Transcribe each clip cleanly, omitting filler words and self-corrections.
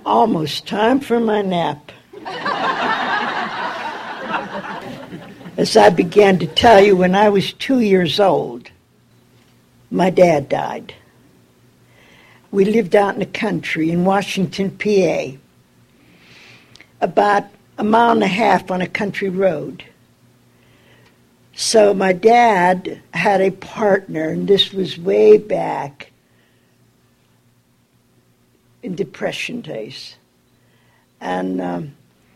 Almost time for my nap. As I began to tell you, when I was 2 years old, my dad died. We lived out in the country in Washington, PA, about a mile and a half on a country road. So my dad had a partner, and this was way back in Depression days. And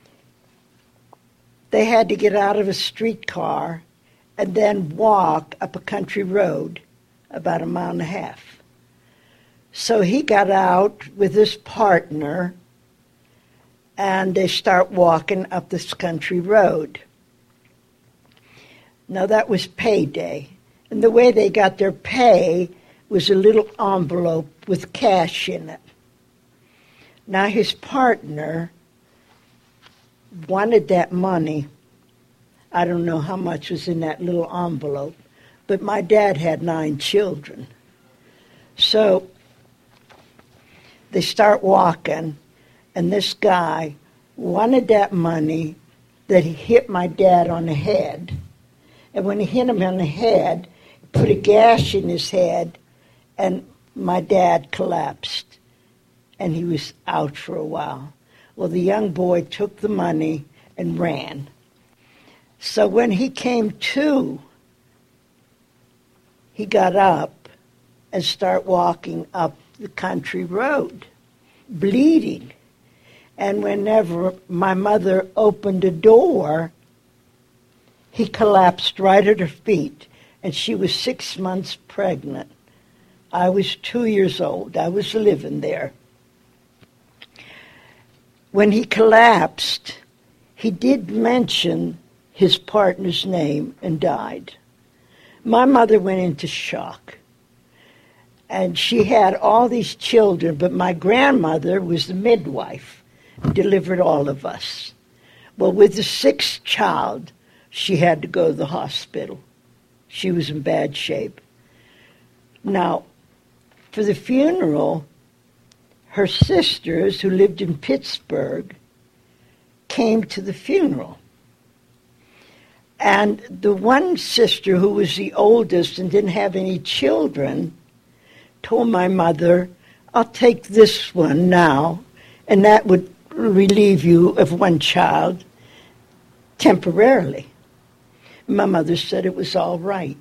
they had to get out of a streetcar and then walk up a country road about a mile and a half. So he got out with his partner, and they start walking up this country road. Now, that was payday. And the way they got their pay was a little envelope with cash in it. Now, his partner wanted that money. I don't know how much was in that little envelope, but my dad had 9 children. So they start walking, and this guy wanted that money that he hit my dad on the head. And when he hit him on the head, he put a gash in his head, and my dad collapsed. And he was out for a while. Well, the young boy took the money and ran. So when he came to, he got up and started walking up the country road, bleeding. And whenever my mother opened a door, he collapsed right at her feet. And she was 6 months pregnant. I was 2 years old. I was living there. When he collapsed, he did mention his partner's name and died. My mother went into shock. And she had all these children, but my grandmother was the midwife and delivered all of us. Well, with the 6th child, she had to go to the hospital. She was in bad shape. Now, for the funeral, her sisters, who lived in Pittsburgh, came to the funeral. And the one sister, who was the oldest and didn't have any children, told my mother, I'll take this one now, and that would relieve you of one child temporarily. My mother said it was all right.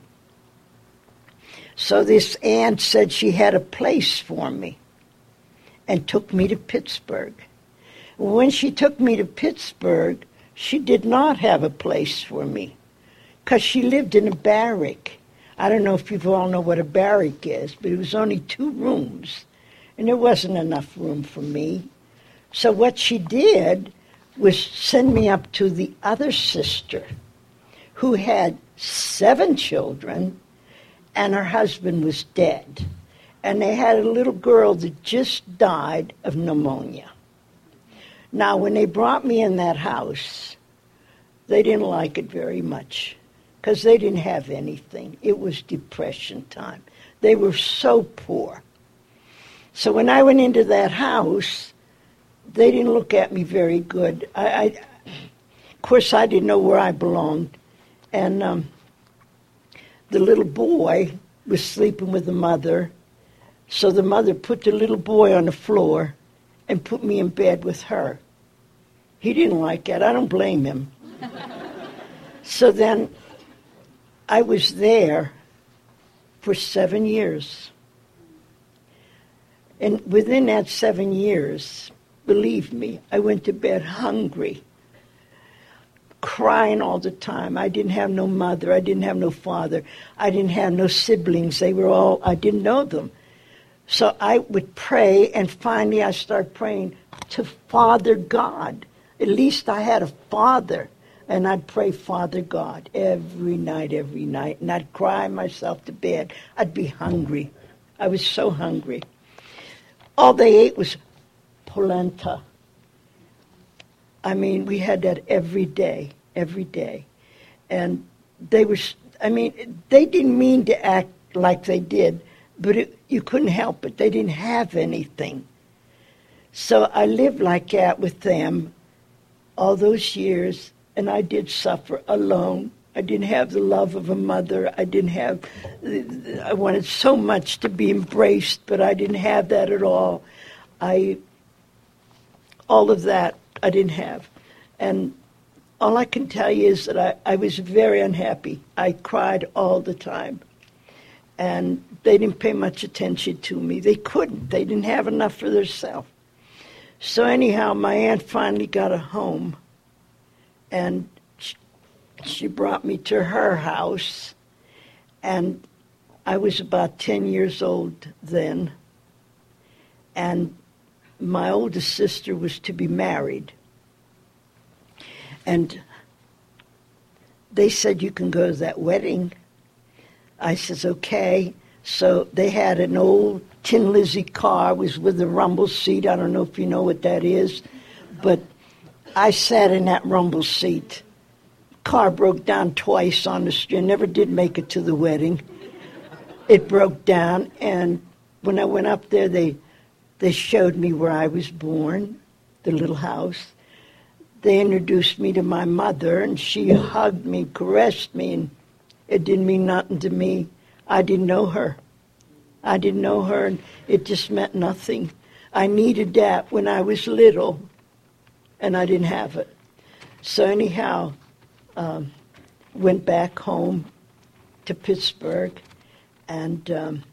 So this aunt said she had a place for me and took me to Pittsburgh. When she took me to Pittsburgh, she did not have a place for me because she lived in a barrack. I don't know if you all know what a barrack is, but it was only 2 rooms, and there wasn't enough room for me. So what she did was send me up to the other sister, who had 7 children, and her husband was dead. And they had a little girl that just died of pneumonia. Now, when they brought me in that house, they didn't like it very much because they didn't have anything. It was Depression time. They were so poor. So when I went into that house, they didn't look at me very good. Of course, I didn't know where I belonged. And the little boy was sleeping with the mother. So the mother put the little boy on the floor and put me in bed with her. He didn't like that. I don't blame him. So then I was there for 7 years. And within that 7 years, believe me, I went to bed hungry, crying all the time. I didn't have no mother. I didn't have no father. I didn't have no siblings. They were all, I didn't know them. So I would pray, and finally I started praying to Father God. At least I had a father. And I'd pray, Father God, every night. And I'd cry myself to bed. I'd be hungry. I was so hungry. All they ate was polenta. I mean, we had that every day. And they were, they didn't mean to act like they did, but you couldn't help it. They didn't have anything. So I lived like that with them all those years, and I did suffer alone. I didn't have the love of a mother. I wanted so much to be embraced, but I didn't have that at all. All of that I didn't have. And all I can tell you is that I was very unhappy. I cried all the time. And they didn't pay much attention to me. They couldn't. They didn't have enough for themselves. So anyhow, my aunt finally got a home, and she brought me to her house, and I was about 10 years old then, and my oldest sister was to be married. And they said, you can go to that wedding. I says, okay. So they had an old Tin Lizzie car, was with a rumble seat. I don't know if you know what that is, but I sat in that rumble seat. Car broke down twice on the street. I never did make it to the wedding. It broke down, and when I went up there, they showed me where I was born, the little house. They introduced me to my mother, and she hugged me, caressed me, and it didn't mean nothing to me. I didn't know her. And it just meant nothing. I needed that when I was little, and I didn't have it. So anyhow, went back home to Pittsburgh, and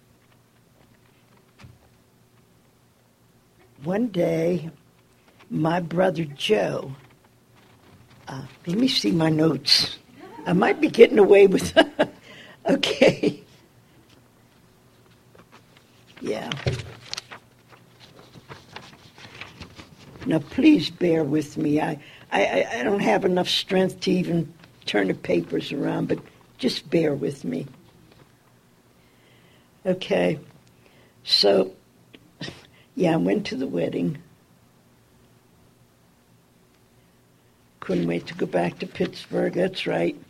one day, my brother Joe, let me see my notes. I might be getting away with okay. Yeah. Now, please bear with me. I don't have enough strength to even turn the papers around, but just bear with me. Okay. So, yeah, I went to the wedding. Couldn't wait to go back to Pittsburgh, that's right.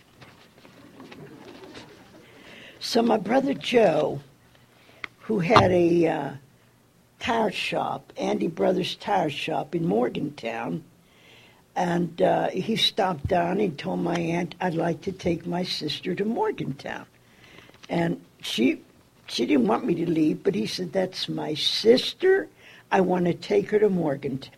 So my brother Joe, who had a tire shop, Andy Brothers Tire Shop in Morgantown, and he stopped down and told my aunt, I'd like to take my sister to Morgantown. And she didn't want me to leave, but he said, that's my sister. I want to take her to Morgantown.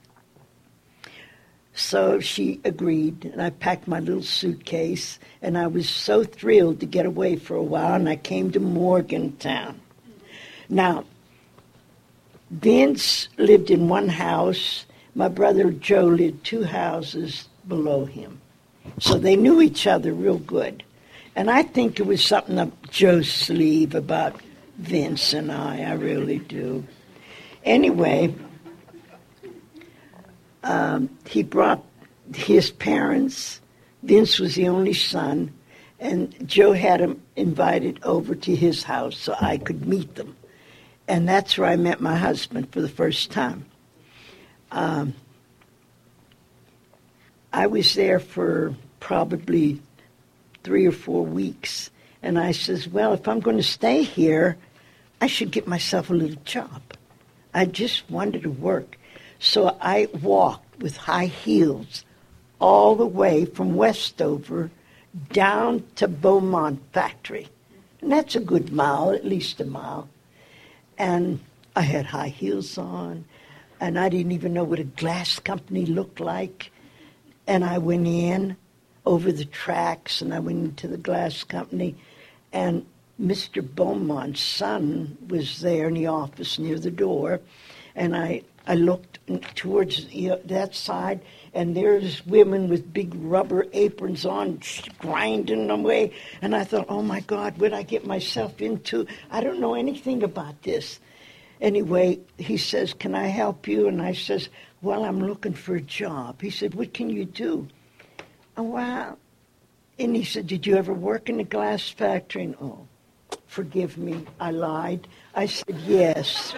So she agreed, and I packed my little suitcase, and I was so thrilled to get away for a while, and I came to Morgantown. Now, Vince lived in one house. My brother Joe lived 2 houses below him. So they knew each other real good. And I think it was something up Joe's sleeve about Vince and I really do. Anyway, he brought his parents. Vince was the only son, and Joe had him invited over to his house so I could meet them. And that's where I met my husband for the first time. I was there for probably 3 or 4 weeks, and I says, well, if I'm going to stay here, I should get myself a little job. I just wanted to work. So I walked with high heels all the way from Westover down to Beaumont Factory. And that's a good mile, at least a mile. And I had high heels on, and I didn't even know what a glass company looked like. And I went in over the tracks, and I went into the glass company, and Mr. Beaumont's son was there in the office near the door, and I looked towards that side, and there's women with big rubber aprons on, grinding away. And I thought, oh, my God, what did I get myself into? I don't know anything about this. Anyway, he says, can I help you? And I says, well, I'm looking for a job. He said, what can you do? Oh, wow. And he said, did you ever work in a glass factory? And, oh, forgive me, I lied. I said, yes.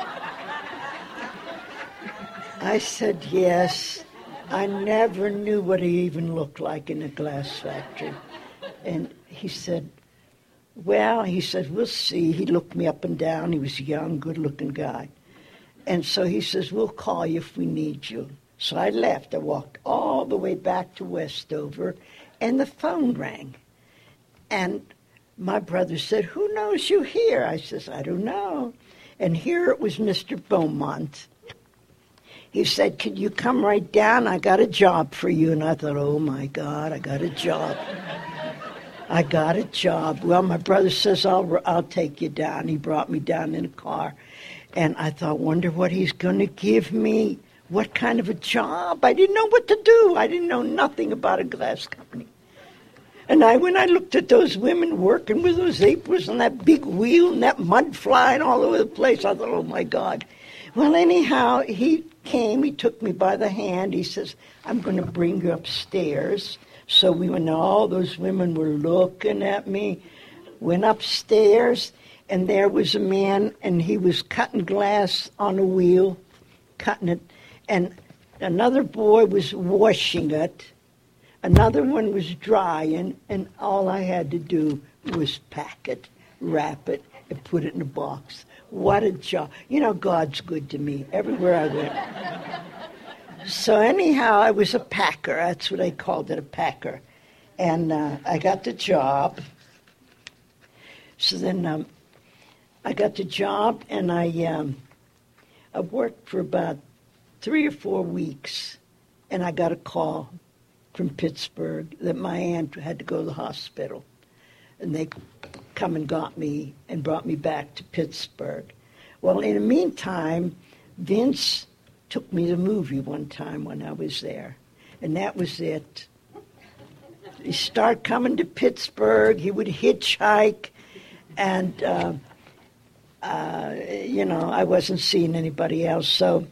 I said, yes. I never knew what he even looked like in a glass factory. And he said, well, he said, we'll see. He looked me up and down. He was a young, good-looking guy. And so he says, we'll call you if we need you. So I left. I walked all the way back to Westover, and the phone rang. And my brother said, who knows you here? I says, I don't know. And here it was Mr. Beaumont. He said, could you come right down? I got a job for you. And I thought, oh, my God, I got a job. I got a job. Well, my brother says, I'll take you down. He brought me down in a car. And I thought, wonder what he's going to give me. What kind of a job? I didn't know what to do. I didn't know nothing about a glass company. And when I looked at those women working with those aprons and that big wheel and that mud flying all over the place, I thought, oh, my God. Well, anyhow, he came. He took me by the hand. He says, I'm going to bring you upstairs. So we went, all those women were looking at me. Went upstairs, and there was a man, and he was cutting glass on a wheel, cutting it. And another boy was washing it. Another one was drying, and all I had to do was pack it, wrap it, and put it in a box. What a job. You know, God's good to me everywhere I went. So anyhow, I was a packer. That's what I called it, a packer. And I got the job. So then I got the job, and I worked for about 3 or 4 weeks, and I got a call from Pittsburgh that my aunt had to go to the hospital. And they come and got me and brought me back to Pittsburgh. Well, in the meantime, Vince took me to the movie one time when I was there. And that was it. He started coming to Pittsburgh. He would hitchhike. And, I wasn't seeing anybody else. So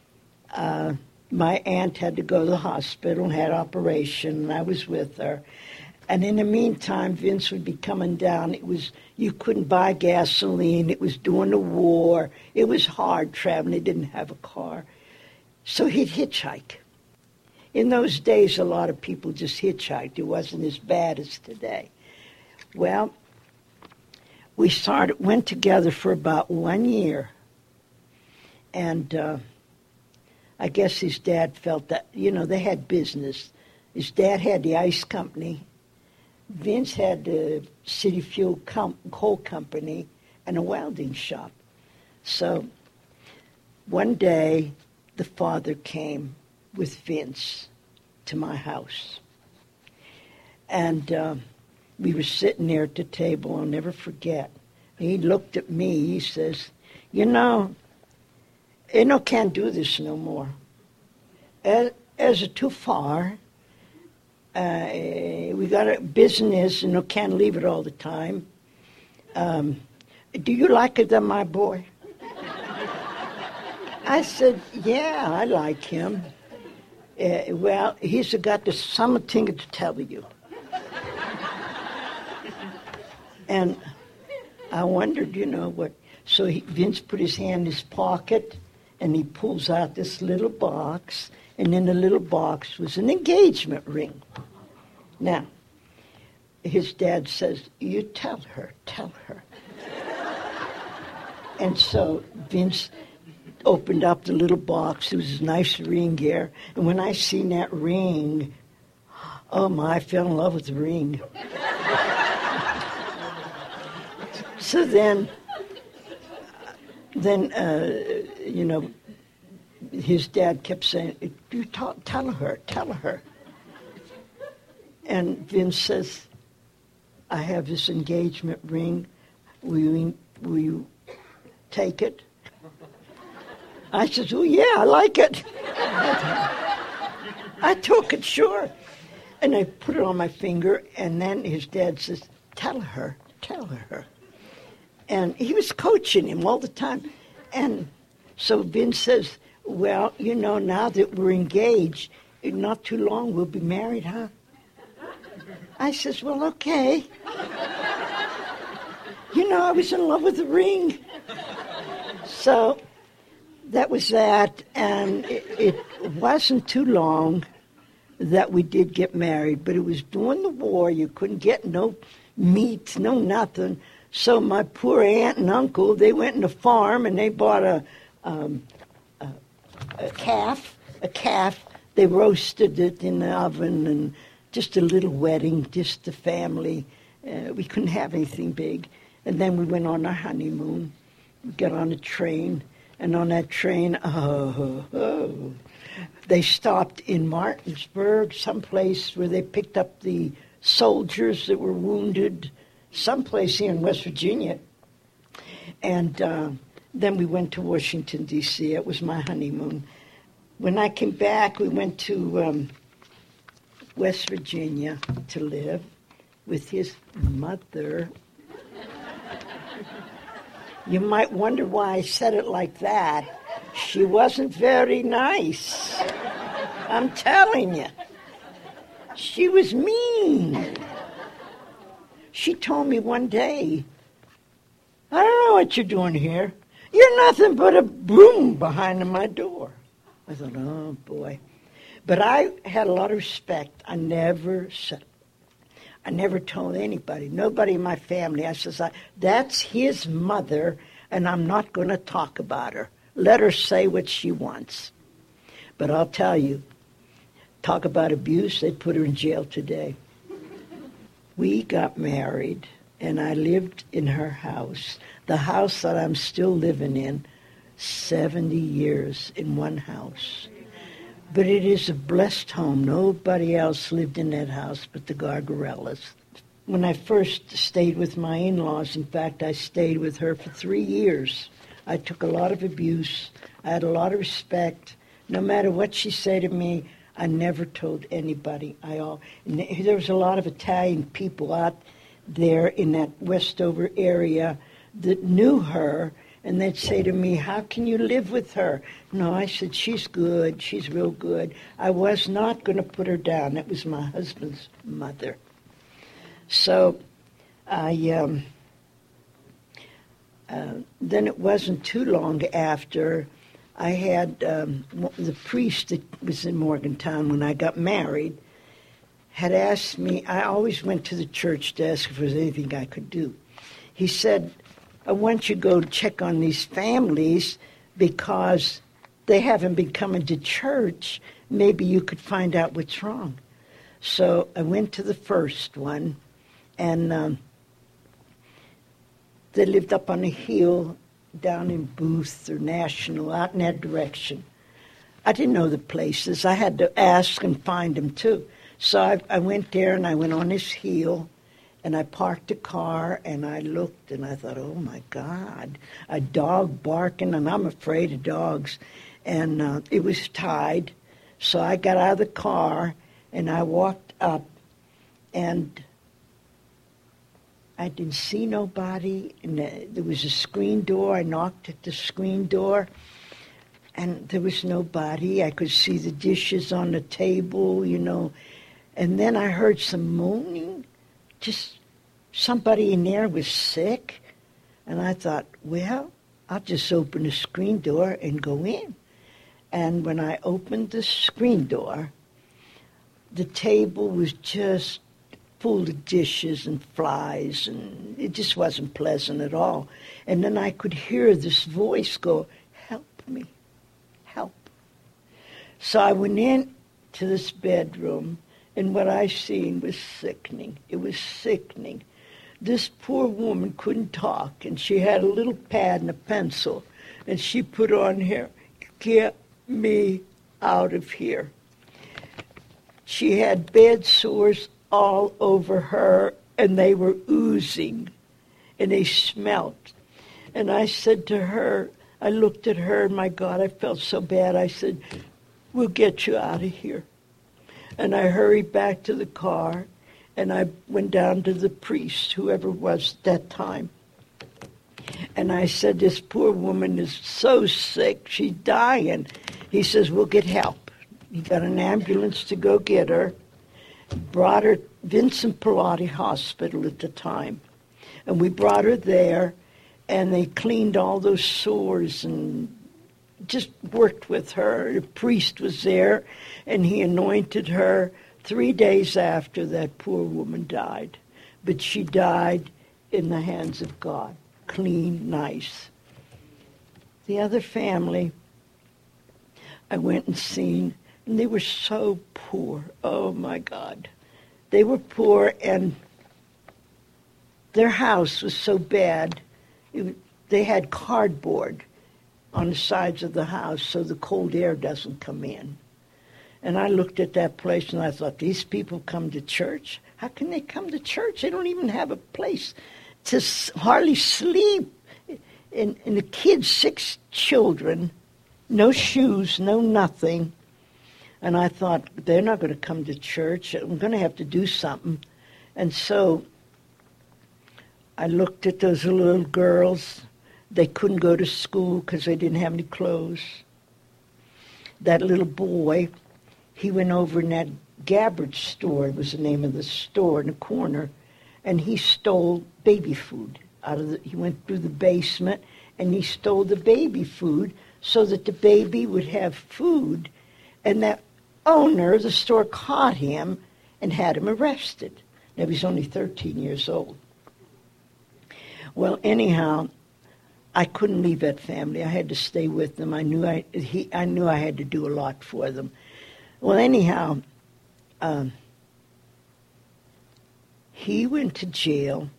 my aunt had to go to the hospital and had an operation, and I was with her. And in the meantime, Vince would be coming down. You couldn't buy gasoline. It was during the war. It was hard traveling. He didn't have a car. So he'd hitchhike. In those days, a lot of people just hitchhiked. It wasn't as bad as today. Well, we went together for about 1 year. And I guess his dad felt that, they had business. His dad had the ice company. Vince had the City Fuel Coal Company and a welding shop. So one day, the father came with Vince to my house. And we were sitting there at the table, I'll never forget. He looked at me, he says, can't do this no more. As it's too far. We got a business, can't leave it all the time. Do you like it, my boy? I said, yeah, I like him. Well, he's got something to tell you. And I wondered, what. So Vince put his hand in his pocket, and he pulls out this little box, and in the little box was an engagement ring. Now, his dad says, you tell her. And so Vince opened up the little box. There was a nice ring here. And when I seen that ring, I fell in love with the ring. So then, his dad kept saying, you tell her. And Vince says, I have this engagement ring. Will you take it? I says, oh, yeah, I like it. I took it, sure. And I put it on my finger, and then his dad says, tell her. And he was coaching him all the time. And so Vince says, well, now that we're engaged, not too long we'll be married, huh? I says, well, okay. I was in love with the ring. So that was that, and it wasn't too long that we did get married, but it was during the war. You couldn't get no meat, no nothing. So my poor aunt and uncle, they went in the farm, and they bought a a calf. They roasted it in the oven, and just a little wedding, just the family. We couldn't have anything big. And then we went on our honeymoon. We got on a train, and on that train, they stopped in Martinsburg, someplace where they picked up the soldiers that were wounded, someplace here in West Virginia. And then we went to Washington, D.C. It was my honeymoon. When I came back, we went to West Virginia to live with his mother. You might wonder why I said it like that. She wasn't very nice. I'm telling you. She was mean. She told me one day, I don't know what you're doing here. You're nothing but a broom behind my door. I thought, oh, boy. But I had a lot of respect. I never told anybody, nobody in my family. I says, that's his mother, and I'm not going to talk about her. Let her say what she wants. But I'll tell you, talk about abuse, they'd put her in jail today. We got married, and I lived in her house, the house that I'm still living in, 70 years in one house. But it is a blessed home. Nobody else lived in that house but the Gargarellas. When I first stayed with my in-laws, in fact, I stayed with her for 3 years. I took a lot of abuse. I had a lot of respect. No matter what she said to me, I never told anybody. There was a lot of Italian people out there in that Westover area that knew her, and they'd say to me, how can you live with her? No, I said, she's good. She's real good. I was not going to put her down. It was my husband's mother. So then it wasn't too long after I had the priest that was in Morgantown when I got married had asked me, I always went to the church to ask if there was anything I could do. He said, I want you to go check on these families because they haven't been coming to church. Maybe you could find out what's wrong. So I went to the first one, and they lived up on a hill down in Booth or National, out in that direction. I didn't know the places. I had to ask and find them, too. So I went there, and I went on this hill, and I parked the car, and I looked, and I thought, oh, my God, a dog barking, and I'm afraid of dogs. And it was tied. So I got out of the car, and I walked up, and I didn't see nobody. And there was a screen door. I knocked at the screen door, and there was nobody. I could see the dishes on the table, you know. And then I heard some moaning. Just somebody in there was sick. And I thought, well, I'll just open the screen door and go in. And when I opened the screen door, the table was just full of dishes and flies, and it just wasn't pleasant at all. And then I could hear this voice go, help me, help. So I went in to this bedroom, and what I seen was sickening. It was sickening. This poor woman couldn't talk, and she had a little pad and a pencil, and she put on here, get me out of here. She had bed sores all over her, and they were oozing, and they smelt. And I said to her, I looked at her, and my God, I felt so bad. I said, we'll get you out of here. And I hurried back to the car, and I went down to the priest, whoever it was at that time. And I said, this poor woman is so sick, she's dying. He says, we'll get help. He got an ambulance to go get her, brought her to Vincent Pilati Hospital at the time. And we brought her there, and they cleaned all those sores and just worked with her. The priest was there, and he anointed her 3 days after that poor woman died. But she died in the hands of God, clean, nice. The other family, I went and seen, and they were so poor. Oh, my God. They were poor, and their house was so bad. They had cardboard on the sides of the house so the cold air doesn't come in. And I looked at that place, and I thought, these people come to church? How can they come to church? They don't even have a place to hardly sleep. And the kids, 6 children, no shoes, no nothing. And I thought, they're not going to come to church. I'm going to have to do something. And so I looked at those little girls. They couldn't go to school because they didn't have any clothes. That little boy, he went over in that Gabbard store, was the name of the store in the corner, and he stole baby food he went through the basement, and he stole the baby food so that the baby would have food. And that owner of the store caught him and had him arrested. Now, he was only 13 years old. Well, anyhow, I couldn't leave that family. I had to stay with them. I knew I had to do a lot for them. Well, anyhow, he went to jail.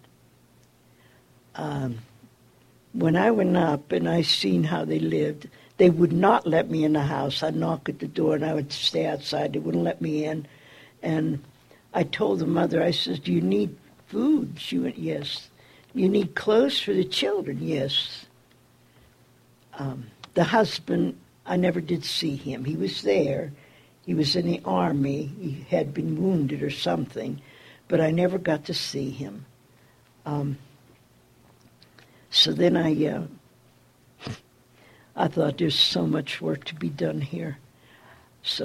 When I went up and I seen how they lived, they would not let me in the house. I'd knock at the door and I would stay outside. They wouldn't let me in. And I told the mother, I said, do you need food? She went, yes. You need clothes for the children? Yes. The husband, I never did see him. He was there. He was in the army. He had been wounded or something, but I never got to see him. So then I thought there's so much work to be done here. So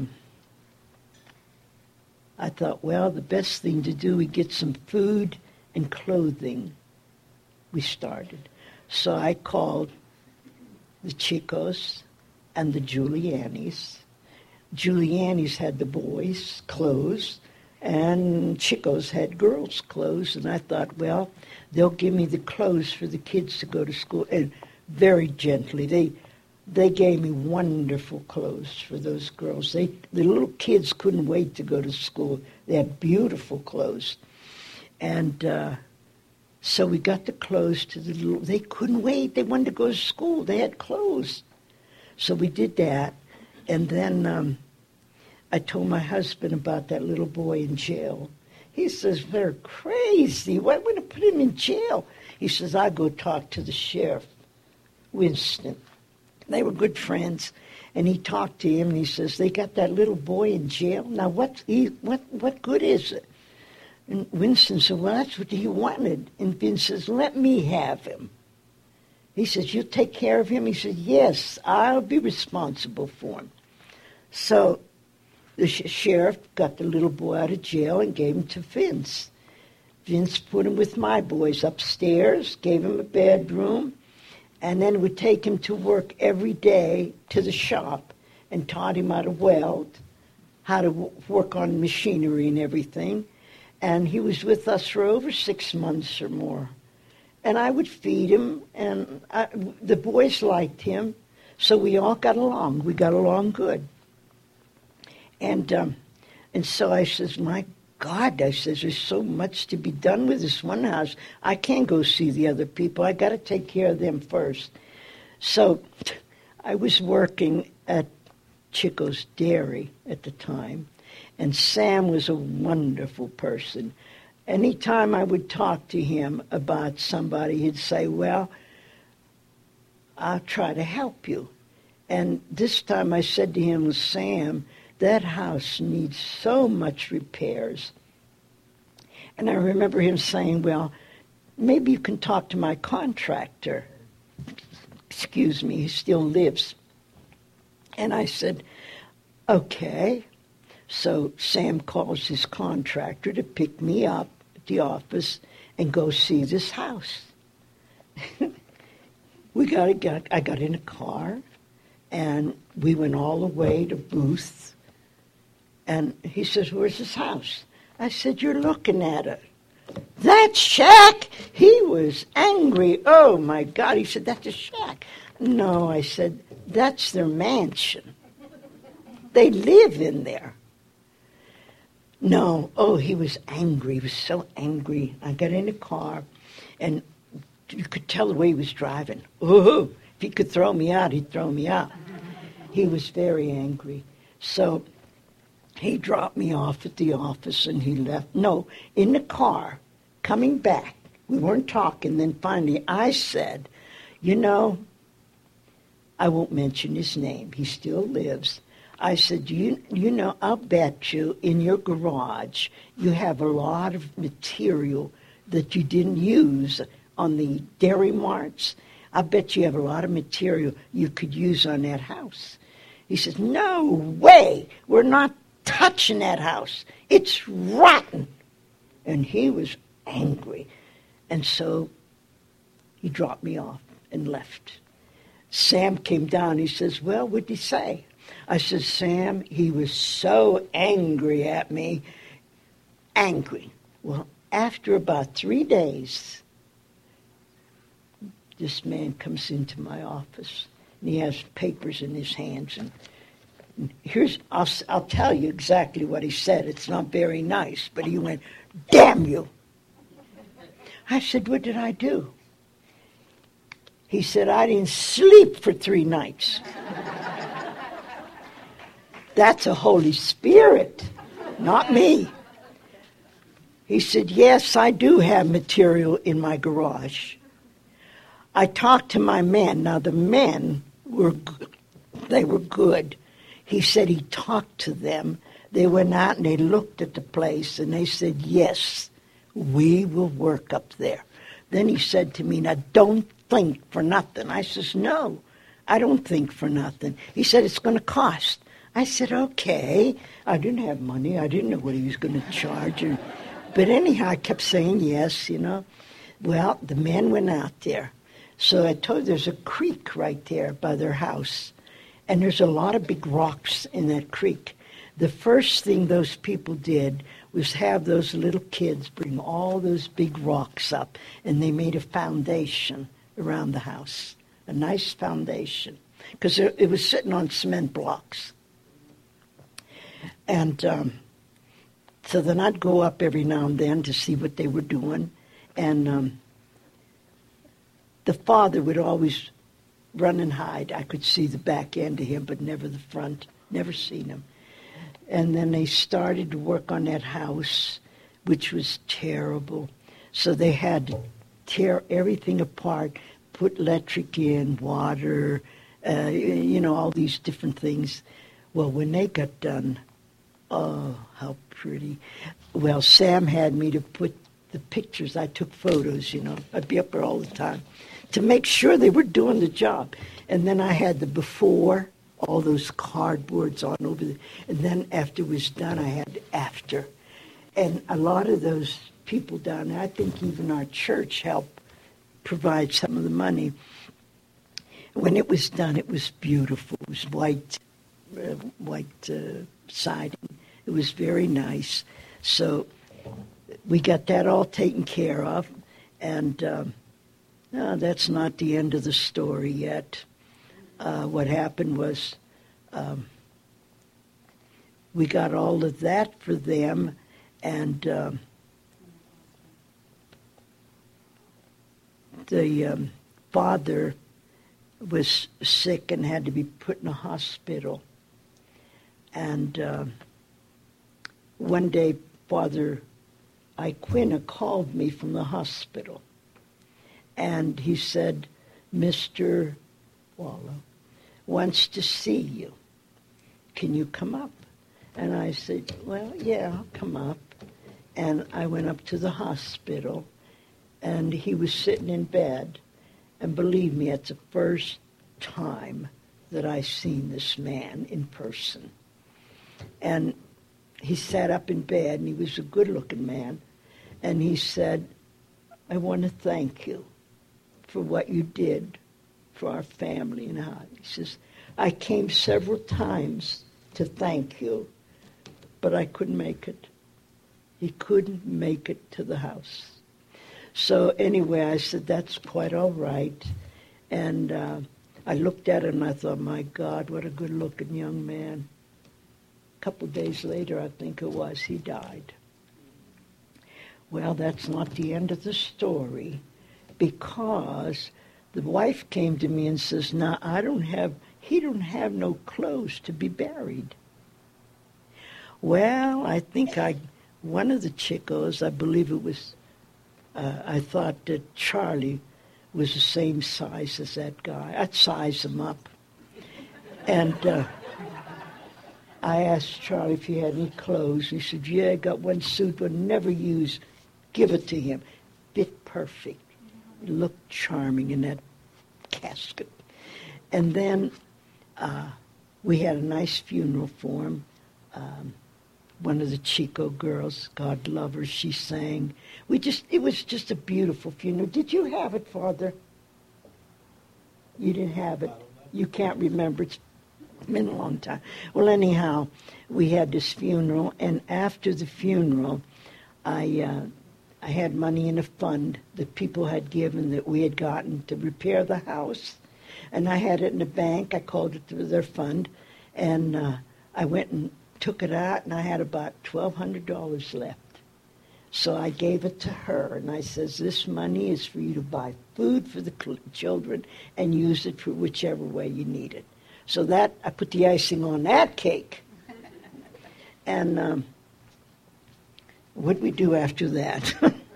I thought, well, the best thing to do, we get some food and clothing. We started. So I called the Chicos and the Giulianis. Giulianis had the boys' clothes, and Chicos had girls' clothes. And I thought, well, they'll give me the clothes for the kids to go to school. And very gently, they gave me wonderful clothes for those girls. The little kids couldn't wait to go to school. They had beautiful clothes. And so we got the clothes to the little... They couldn't wait. They wanted to go to school. They had clothes. So we did that. And then I told my husband about that little boy in jail. He says, they're crazy. Why would I put him in jail? He says, I'll go talk to the sheriff, Winston. They were good friends. And he talked to him, and he says, they got that little boy in jail. Now, what good is it? And Winston said, well, that's what he wanted. And Vince says, let me have him. He says, you'll take care of him? He said, yes, I'll be responsible for him. So the sheriff got the little boy out of jail and gave him to Vince. Vince put him with my boys upstairs, gave him a bedroom, and then would take him to work every day to the shop and taught him how to weld, how to work on machinery and everything. And he was with us for over 6 months or more. And I would feed him, and the boys liked him, so we all got along. We got along good. And so I says, my God, I says, there's so much to be done with this one house. I can't go see the other people. I got to take care of them first. So I was working at Chico's Dairy at the time, and Sam was a wonderful person. Anytime I would talk to him about somebody, he'd say, well, I'll try to help you. And this time I said to him, Sam, that house needs so much repairs. And I remember him saying, well, maybe you can talk to my contractor. Excuse me, he still lives. And I said, okay. So Sam calls his contractor to pick me up at the office and go see this house. I got in a car, and we went all the way to Booth. And he says, where's this house? I said, you're looking at it. That shack? He was angry. Oh, my God. He said, that's a shack. No, I said, that's their mansion. They live in there. No, he was angry. He was so angry. I got in the car, and you could tell the way he was driving. Oh, if he could throw me out, he'd throw me out. He was very angry. So he dropped me off at the office, and he left. No, in the car, coming back. We weren't talking. Then finally I said, I won't mention his name. He still lives. I said, you know, I'll bet you in your garage you have a lot of material that you didn't use on the Dairy Marts. I bet you have a lot of material you could use on that house. He says, no way. We're not touching that house. It's rotten. And he was angry. And so he dropped me off and left. Sam came down. He says, well, what'd he say? I said, Sam, he was so angry at me. Angry. Well, after about 3 days, this man comes into my office, and he has papers in his hands. And I'll tell you exactly what he said. It's not very nice, but he went, damn you. I said, what did I do? He said, I didn't sleep for 3 nights. That's a Holy Spirit, not me. He said, yes, I do have material in my garage. I talked to my men. Now, the men were good. They were good. He said he talked to them. They went out and they looked at the place, and they said, yes, we will work up there. Then he said to me, now, don't think for nothing. I says, no, I don't think for nothing. He said, it's going to cost. I said, okay. I didn't have money. I didn't know what he was going to charge. But anyhow, I kept saying yes, Well, the men went out there. So I told you there's a creek right there by their house. And there's a lot of big rocks in that creek. The first thing those people did was have those little kids bring all those big rocks up. And they made a foundation around the house, a nice foundation. Because it was sitting on cement blocks. And so then I'd go up every now and then to see what they were doing. And the father would always run and hide. I could see the back end of him, but never the front. Never seen him. And then they started to work on that house, which was terrible. So they had to tear everything apart, put electric in, water, all these different things. Well, when they got done, oh, how pretty. Well, Sam had me to put the pictures. I took photos, I'd be up there all the time to make sure they were doing the job. And then I had the before, all those cardboards on over there. And then after it was done, I had after. And a lot of those people down there, I think even our church helped provide some of the money. When it was done, it was beautiful. It was white siding. It was very nice. So we got that all taken care of. And no, that's not the end of the story yet. What happened was we got all of that for them. And the father was sick and had to be put in a hospital. And one day, Father Iquina called me from the hospital. And he said, Mr. Wallow wants to see you. Can you come up? And I said, well, yeah, I'll come up. And I went up to the hospital, and he was sitting in bed. And believe me, it's the first time that I seen this man in person. And he sat up in bed, and he was a good-looking man. And he said, I want to thank you for what you did for our family and how. He says, I came several times to thank you, but I couldn't make it. He couldn't make it to the house. So anyway, I said, that's quite all right. And I looked at him and I thought, my God, what a good-looking young man. couple of days later, I think it was, he died. Well, that's not the end of the story, because the wife came to me and says, "Now, he don't have no clothes to be buried." Well, I think one of the chicos, I believe it was, I thought that Charlie was the same size as that guy. I'd size him up. And I asked Charlie if he had any clothes. He said, "Yeah, I got one suit, but never used. Give it to him." Fit perfect. It looked charming in that casket. And then we had a nice funeral for him. One of the Chico girls, God love her, she sang. It was just a beautiful funeral. Did you have it, Father? You didn't have it. You can't remember. It's been a long time. Well, anyhow, we had this funeral, and after the funeral, I had money in a fund that people had given that we had gotten to repair the house, and I had it in the bank. I called it their fund, and I went and took it out, and I had about $1,200 left. So I gave it to her, and I says, "This money is for you to buy food for the children and use it for whichever way you need it." So that, I put the icing on that cake. And what did we do after that?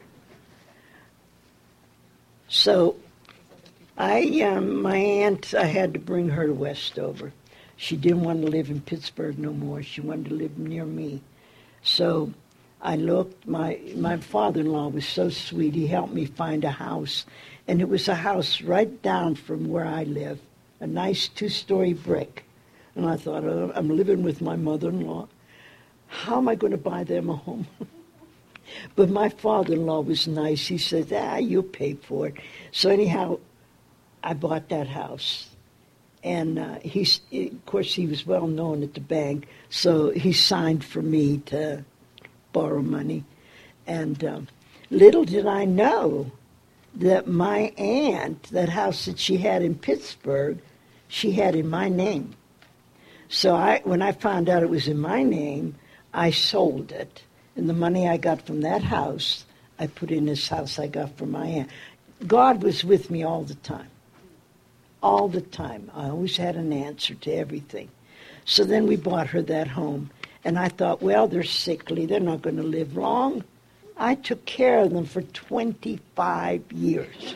So my aunt, I had to bring her to Westover. She didn't want to live in Pittsburgh no more. She wanted to live near me. So I looked. My father-in-law was so sweet. He helped me find a house. And it was a house right down from where I live, a nice 2-story brick. And I thought, "Oh, I'm living with my mother-in-law. How am I going to buy them a home?" But my father-in-law was nice. He said, "You'll pay for it." So anyhow, I bought that house. And of course, he was well known at the bank, so he signed for me to borrow money. And little did I know that my aunt, that house that she had in Pittsburgh, she had in my name. So when I found out it was in my name, I sold it. And the money I got from that house, I put in this house I got from my aunt. God was with me all the time. All the time. I always had an answer to everything. So then we bought her that home. And I thought, well, they're sickly. They're not going to live long. I took care of them for 25 years.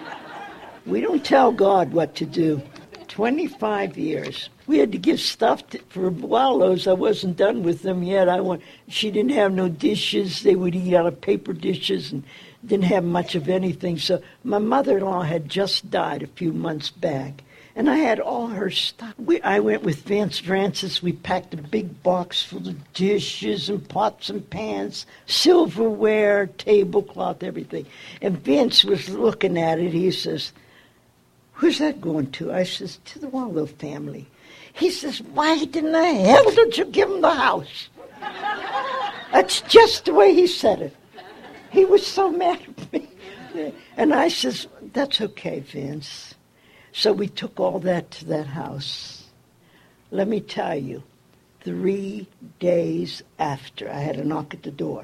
We don't tell God what to do. 25 years. We had to give stuff for Wallows. I wasn't done with them yet. She didn't have no dishes. They would eat out of paper dishes and didn't have much of anything. So my mother-in-law had just died a few months back, and I had all her stuff. I went with Vince Francis. We packed a big box full of dishes and pots and pans, silverware, tablecloth, everything. And Vince was looking at it. He says, "Who's that going to?" I says, "To the Wallow family." He says, "Why in the hell did you give them the house?" That's just the way he said it. He was so mad at me. And I says, "That's okay, Vince." So we took all that to that house. Let me tell you, 3 days after, I had a knock at the door.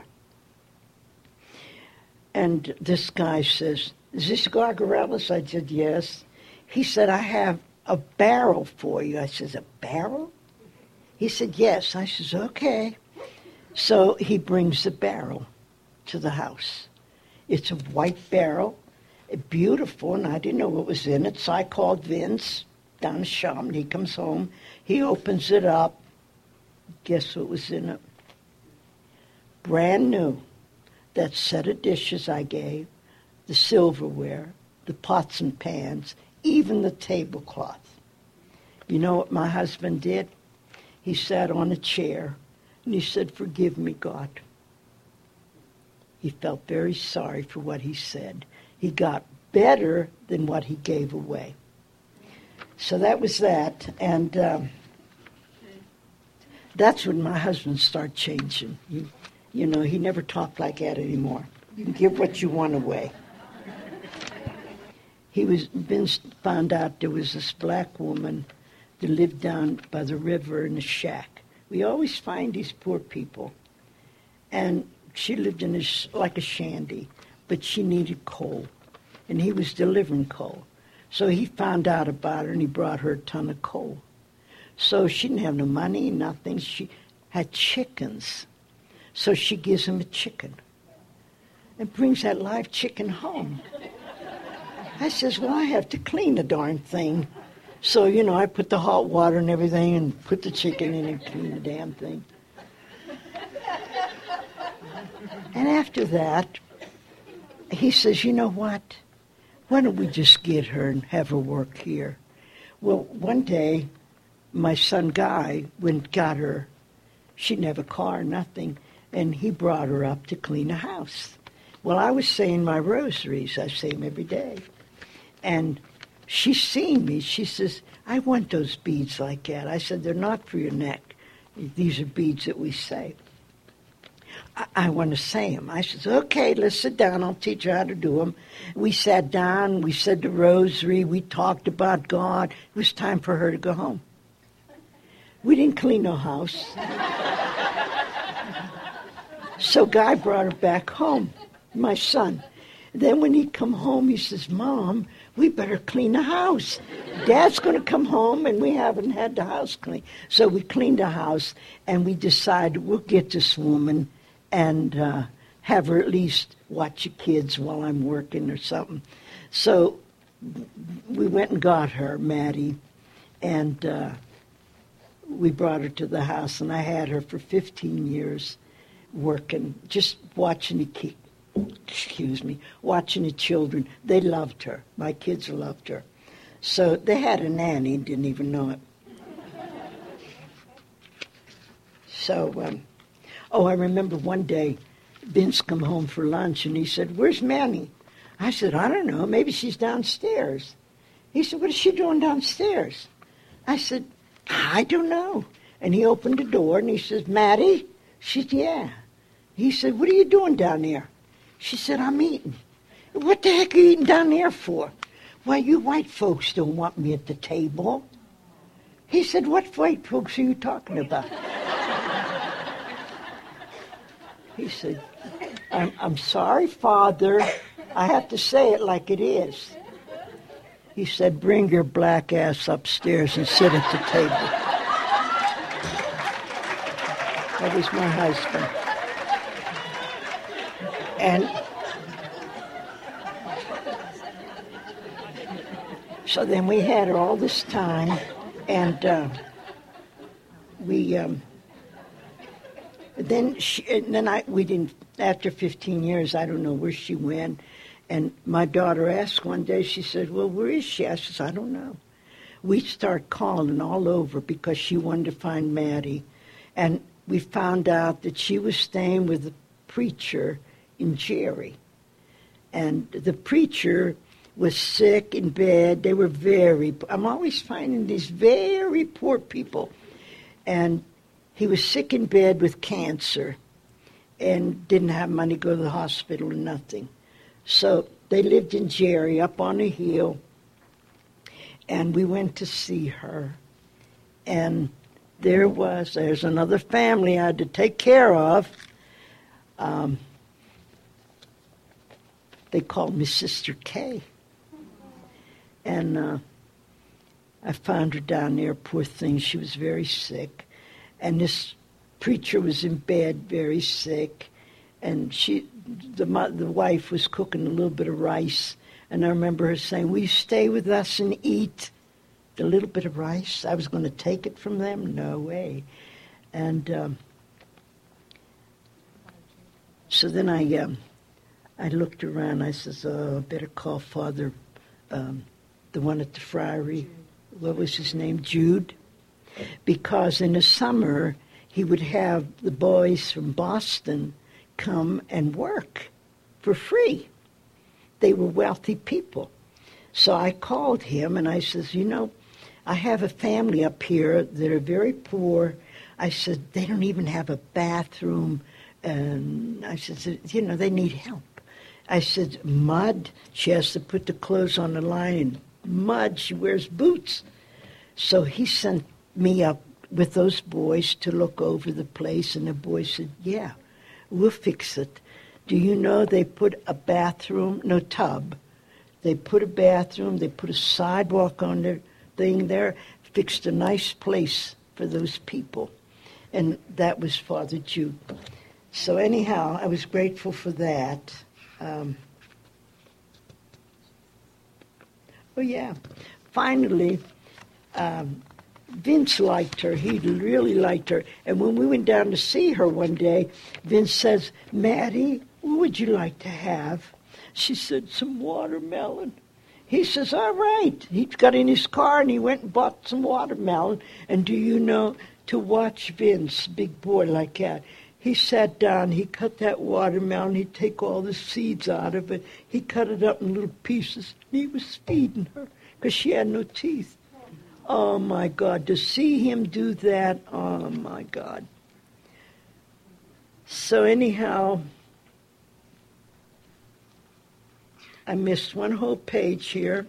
And this guy says, "Is this Gargarellas?" I said, "Yes." He said, "I have a barrel for you." I says, "A barrel?" He said, "Yes." I says, "Okay." So he brings the barrel to the house. It's a white barrel, beautiful, and I didn't know what was in it, so I called Vince down to Chamonix. He comes home. He opens it up. Guess what was in it? Brand new. That set of dishes I gave, the silverware, the pots and pans, even the tablecloth. You know what my husband did? He sat on a chair, and he said, "Forgive me, God." He felt very sorry for what he said. He got better than what he gave away. So that was that. And that's when my husband started changing. You know, he never talked like that anymore. You can give what you want away. Vince found out there was this black woman that lived down by the river in a shack. we always find these poor people. And she lived in like a shanty, but she needed coal, and he was delivering coal. So he found out about her, and he brought her a ton of coal. So she didn't have no money, nothing. She had chickens. So she gives him a chicken and brings that live chicken home. I says, well, I have to clean the darn thing. So, I put the hot water and everything and put the chicken in and clean the damn thing. And after that, he says, you know what? Why don't we just get her and have her work here? Well, one day, my son Guy went and got her. She didn't have a car, nothing, and he brought her up to clean the house. Well, I was saying my rosaries. I say them every day. And she's seen me. She says, I want those beads like that. I said, they're not for your neck. These are beads that we say. I want to say them. I said, okay, let's sit down. I'll teach you how to do them. We sat down. We said the rosary. We talked about God. It was time for her to go home. We didn't clean no house. So Guy brought her back home, my son. Then when he come home, he says, Mom, we better clean the house. Dad's going to come home, and we haven't had the house cleaned. So we cleaned the house, and we decided we'll get this woman and have her at least watch the kids while I'm working or something. So we went and got her, Maddie, and we brought her to the house, and I had her for 15 years working, just watching the kids. Watching the children. They loved her. My kids loved her. So they had a nanny, didn't even know it. So, I remember one day Vince come home for lunch, and he said, where's Manny? I said, I don't know. Maybe she's downstairs. He said, what is she doing downstairs? I said, I don't know. And he opened the door, and he says, Maddie? She said, yeah. He said, what are you doing down there? She said, I'm eating. What the heck are you eating down there for? Why, you white folks don't want me at the table. He said, what white folks are you talking about? He said, I'm sorry, Father. I have to say it like it is. He said, bring your black ass upstairs and sit at the table. That was my husband. And so then we had her all this time, and we didn't. After 15 years, I don't know where she went. And my daughter asked one day. She said, "Well, where is she?" I said, "I don't know." We start calling all over because she wanted to find Maddie, and we found out that she was staying with the preacher in Jerry. And the preacher was sick in bed. They were I'm always finding these very poor people. And he was sick in bed with cancer and didn't have money to go to the hospital or nothing. So they lived in Jerry up on a hill. And we went to see her. And there's another family I had to take care of. They called me Sister Kay. And I found her down there, poor thing. She was very sick. And this preacher was in bed, very sick. And the wife was cooking a little bit of rice. And I remember her saying, "Will you stay with us and eat the little bit of rice?" I was going to take it from them. No way. And so then I looked around. I says, "Oh, I better call Father, the one at the friary." What was his name? Jude. Because in the summer, he would have the boys from Boston come and work for free. They were wealthy people. So I called him and I says, I have a family up here that are very poor. I said, they don't even have a bathroom. And I said, they need help. I said, mud. She has to put the clothes on the line in mud. She wears boots. So he sent me up with those boys to look over the place, and the boys said, yeah, we'll fix it. Do you know they put a bathroom, no tub. They put a bathroom, they put a sidewalk on their thing there, fixed a nice place for those people. And that was Father Jude. So anyhow, I was grateful for that. Finally, Vince liked her. He really liked her. And when we went down to see her one day, Vince says, Maddie, what would you like to have? She said, some watermelon. He says, all right. He got in his car and he went and bought some watermelon. And do you know, to watch Vince, big boy like that, he sat down, he cut that watermelon, he'd take all the seeds out of it, he cut it up in little pieces, and he was feeding her because she had no teeth. Oh, my God, to see him do that, oh, my God. So anyhow, I missed one whole page here.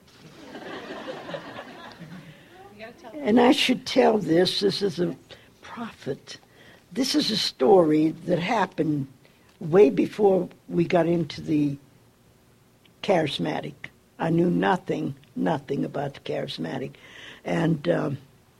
And I should tell this is a prophet. This is a story that happened way before we got into the charismatic. I knew nothing about the charismatic. And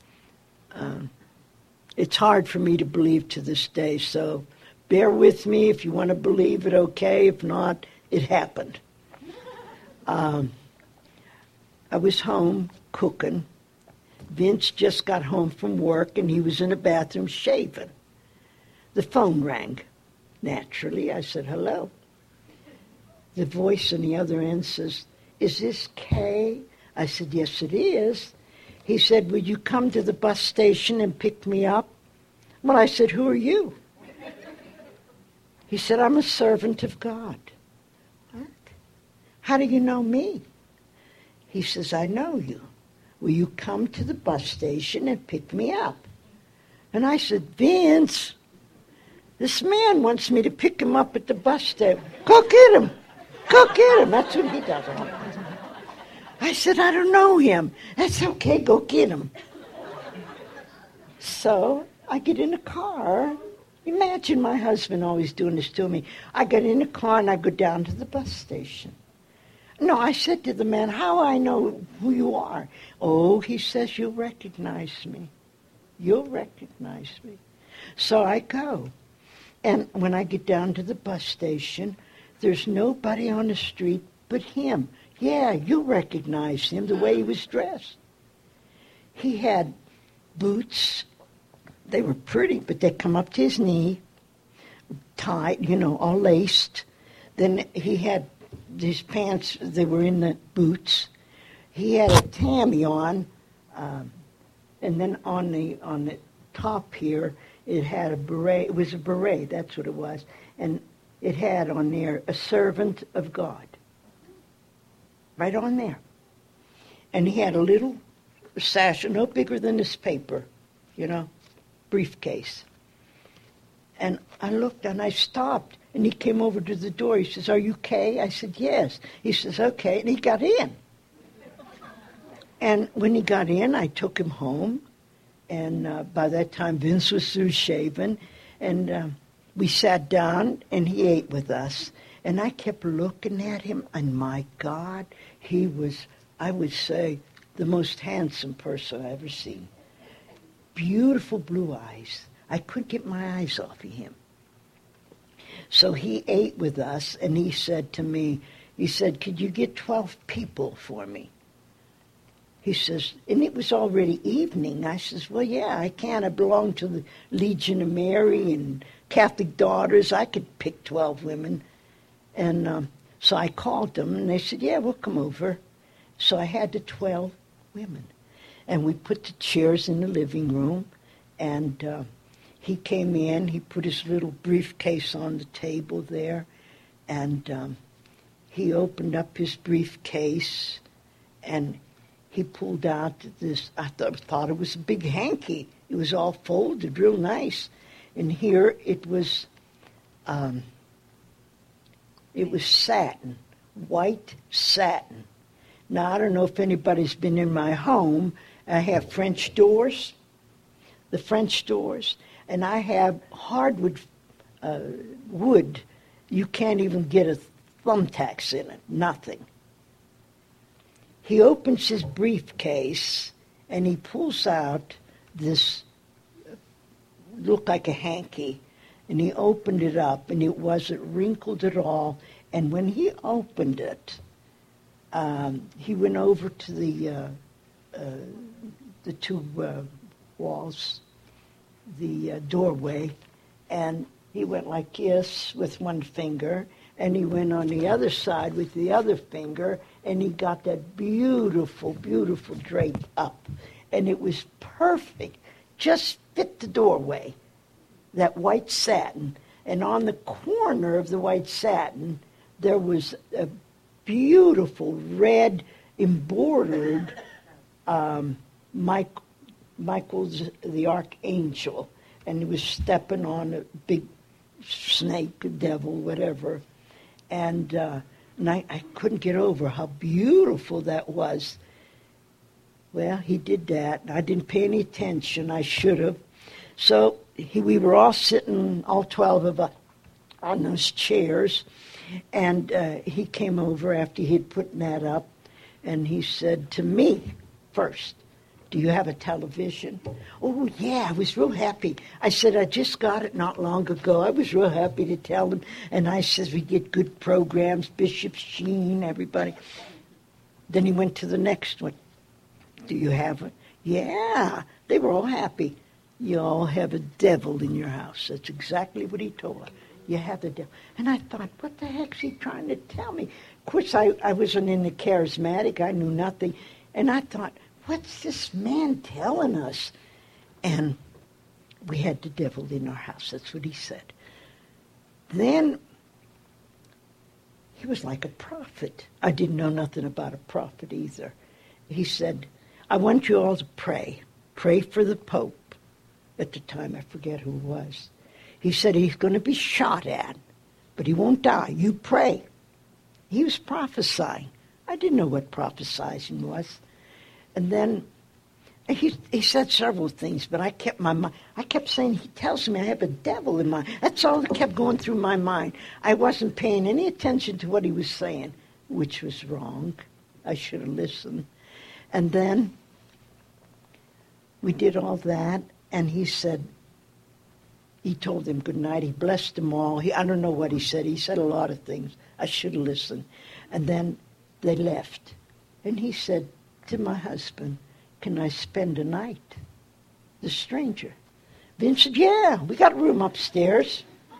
it's hard for me to believe to this day. So bear with me. If you want to believe it, okay. If not, it happened. I was home cooking. Vince just got home from work, and he was in the bathroom shaving. The phone rang. Naturally, I said, hello. The voice on the other end says, is this Kay? I said, yes, it is. He said, would you come to the bus station and pick me up? Well, I said, who are you? He said, I'm a servant of God. What? How do you know me? He says, I know you. Will you come to the bus station and pick me up? And I said, Vince, this man wants me to pick him up at the bus station. Go get him. Go get him. That's what he does. I said, I don't know him. That's okay. Go get him. So I get in the car. Imagine my husband always doing this to me. I get in the car and I go down to the bus station. No, I said to the man, how I know who you are? Oh, he says, you'll recognize me. You'll recognize me. So I go. And when I get down to the bus station, there's nobody on the street but him. Yeah, you recognize him, the way he was dressed. He had boots. They were pretty, but they come up to his knee, tied, all laced. Then he had his pants, they were in the boots. He had a tammy on, and then on the top here, it had a beret. It was a beret, that's what it was. And it had on there, a servant of God. Right on there. And he had a little sash, no bigger than this paper, briefcase. And I looked and I stopped. And he came over to the door. He says, are you Kay? I said, yes. He says, okay. And he got in. And when he got in, I took him home. And by that time, Vince was through shaving. And we sat down, and he ate with us. And I kept looking at him. And my God, he was, I would say, the most handsome person I've ever seen. Beautiful blue eyes. I couldn't get my eyes off of him. So he ate with us, and he said to me, could you get 12 people for me? He says, and it was already evening. I says, well, yeah, I can. I belong to the Legion of Mary and Catholic Daughters. I could pick 12 women. And so I called them, and they said, yeah, we'll come over. So I had the 12 women. And we put the chairs in the living room, and he came in, he put his little briefcase on the table there, and he opened up his briefcase, and he pulled out this, I thought it was a big hanky. It was all folded real nice. And here it was satin, white satin. Now, I don't know if anybody's been in my home. I have French doors. the French doors, and I have hardwood wood. You can't even get a thumbtacks in it, nothing. He opens his briefcase, and he pulls out this, looked like a hanky, and he opened it up, and it wasn't wrinkled at all. And when he opened it, he went over to the two walls, the doorway, and he went like this with one finger, and he went on the other side with the other finger, and he got that beautiful, beautiful drape up. And it was perfect, just fit the doorway, that white satin. And on the corner of the white satin, there was a beautiful red embroidered Michael's the Archangel, and he was stepping on a big snake, a devil, whatever. And I couldn't get over how beautiful that was. Well, he did that. I didn't pay any attention. I should have. So we were all sitting, all 12 of us, on those chairs. And he came over after he'd put that up, and he said to me first, "Do you have a television?" "Oh, yeah," I was real happy. I said, "I just got it not long ago." I was real happy to tell him. And I says, "We get good programs, Bishop Sheen, everybody." Then he went to the next one. "Do you have it?" "Yeah." They were all happy. "You all have a devil in your house." That's exactly what he told her. You have the devil. And I thought, what the heck's he trying to tell me? Of course, I wasn't in the charismatic. I knew nothing. And I thought, what's this man telling us? And we had the devil in our house. That's what he said. Then he was like a prophet. I didn't know nothing about a prophet either. He said, "I want you all to pray. Pray for the Pope." At the time, I forget who it was. He said he's going to be shot at, but he won't die. You pray. He was prophesying. I didn't know what prophesying was. And then he said several things, but I kept my mind. I kept saying, he tells me I have a devil in my. That's all that kept going through my mind. I wasn't paying any attention to what he was saying, which was wrong. I should have listened. And then we did all that, and he said, he told them good night. He blessed them all. I don't know what he said. He said a lot of things. I should have listened. And then they left. And he said to my husband, "Can I spend a night?" The stranger. Vince said, "Yeah, we got a room upstairs."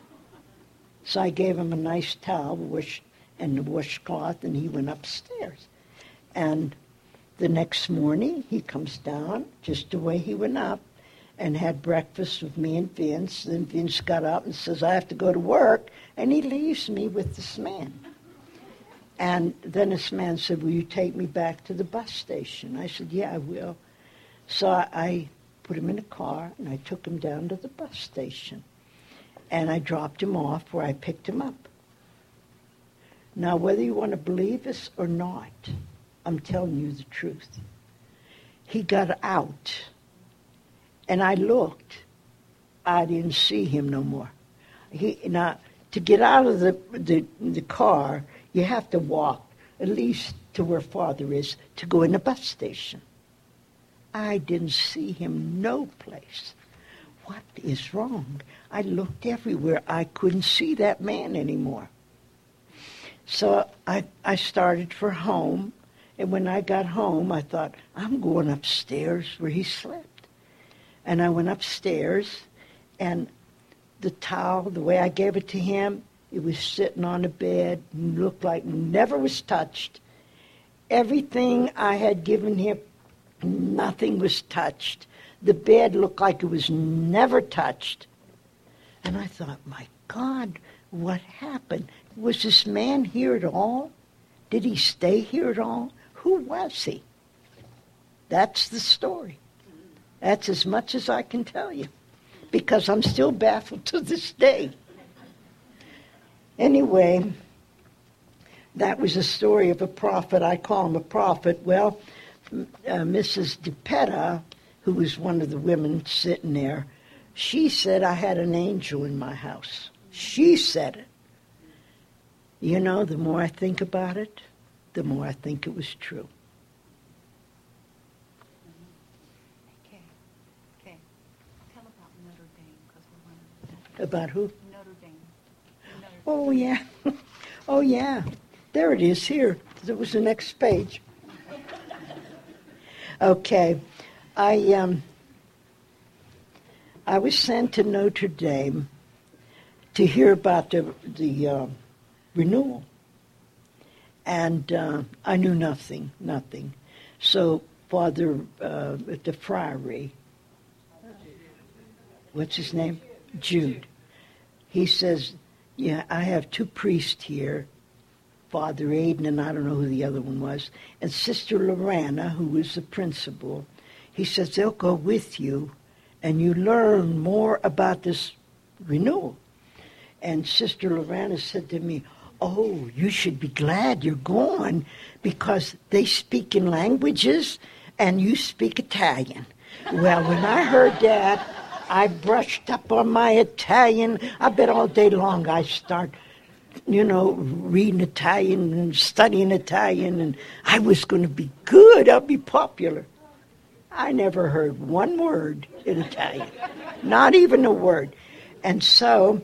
So I gave him a nice towel and a washcloth, and he went upstairs. And the next morning, he comes down just the way he went up, and had breakfast with me and Vince. Then Vince got up and says, "I have to go to work," and he leaves me with this man. And then this man said, "Will you take me back to the bus station?" I said, "Yeah, I will." So I put him in a car, and I took him down to the bus station. And I dropped him off where I picked him up. Now, whether you want to believe this or not, I'm telling you the truth. He got out. And I looked. I didn't see him no more. Now, to get out of the car, you have to walk at least to where Father is to go in the bus station. I didn't see him no place. What is wrong? I looked everywhere. I couldn't see that man anymore. So I started for home. And when I got home, I thought, I'm going upstairs where he slept. And I went upstairs, and the towel, the way I gave it to him, it was sitting on the bed, looked like never was touched. Everything I had given him, nothing was touched. The bed looked like it was never touched. And I thought, my God, what happened? Was this man here at all? Did he stay here at all? Who was he? That's the story. That's as much as I can tell you, because I'm still baffled to this day. Anyway, that was a story of a prophet. I call him a prophet. Well, Mrs. DePetta, who was one of the women sitting there, she said I had an angel in my house. She said it. You know, the more I think about it, the more I think it was true. Okay. Tell about Notre Dame, because we want to... About who? Notre Dame. Oh, yeah. Oh, yeah. There it is here. It was the next page. Okay. I was sent to Notre Dame to hear about the renewal. And I knew nothing. So Father at the friary, what's his name? Jude. He says, yeah, I have two priests here, Father Aiden, and I don't know who the other one was, and Sister Lorana, who was the principal. He says, they'll go with you, and you learn more about this renewal. And Sister Lorana said to me, oh, you should be glad you're going, because they speak in languages, and you speak Italian. Well, when I heard that, I brushed up on my Italian. I bet all day long I start, reading Italian and studying Italian, and I was going to be good. I'll be popular. I never heard one word in Italian, not even a word. And so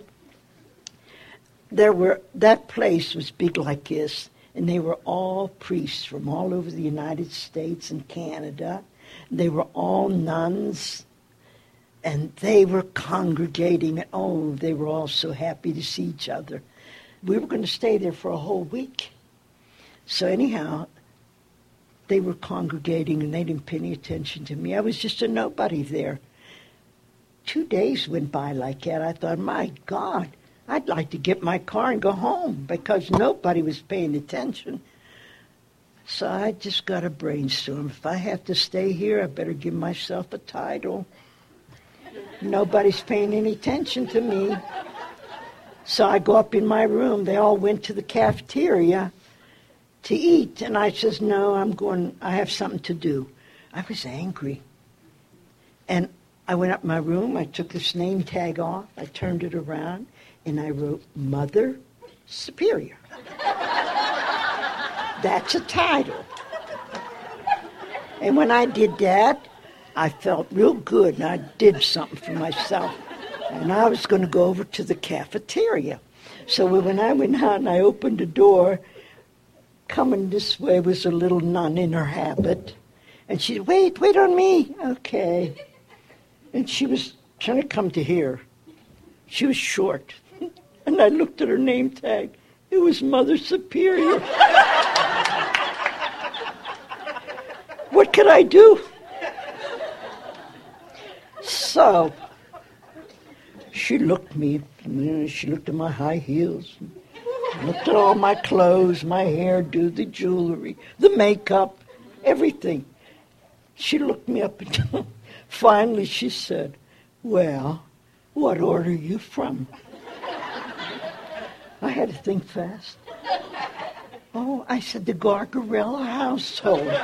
that place was big like this, and they were all priests from all over the United States and Canada. They were all nuns. And they were congregating, and oh, they were all so happy to see each other. We were going to stay there for a whole week. So anyhow, they were congregating, and they didn't pay any attention to me. I was just a nobody there. 2 days went by like that. I thought, my God, I'd like to get my car and go home, because nobody was paying attention. So I just got a brainstorm. If I have to stay here, I better give myself a title. Nobody's paying any attention to me. So I go up in my room. They all went to the cafeteria to eat. And I says, no, I have something to do. I was angry. And I went up in my room. I took this name tag off. I turned it around. And I wrote, Mother Superior. That's a title. And when I did that, I felt real good, and I did something for myself. And I was going to go over to the cafeteria. So when I went out and I opened the door, coming this way was a little nun in her habit. And she said, wait on me. Okay. And she was trying to come to here. She was short. And I looked at her name tag. It was Mother Superior. What could I do? So she looked at my high heels, looked at all my clothes, my hairdo, the jewelry, the makeup, everything. She looked me up and down. Finally she said, well, what order are you from? I had to think fast. Oh, I said, the Gargarella household.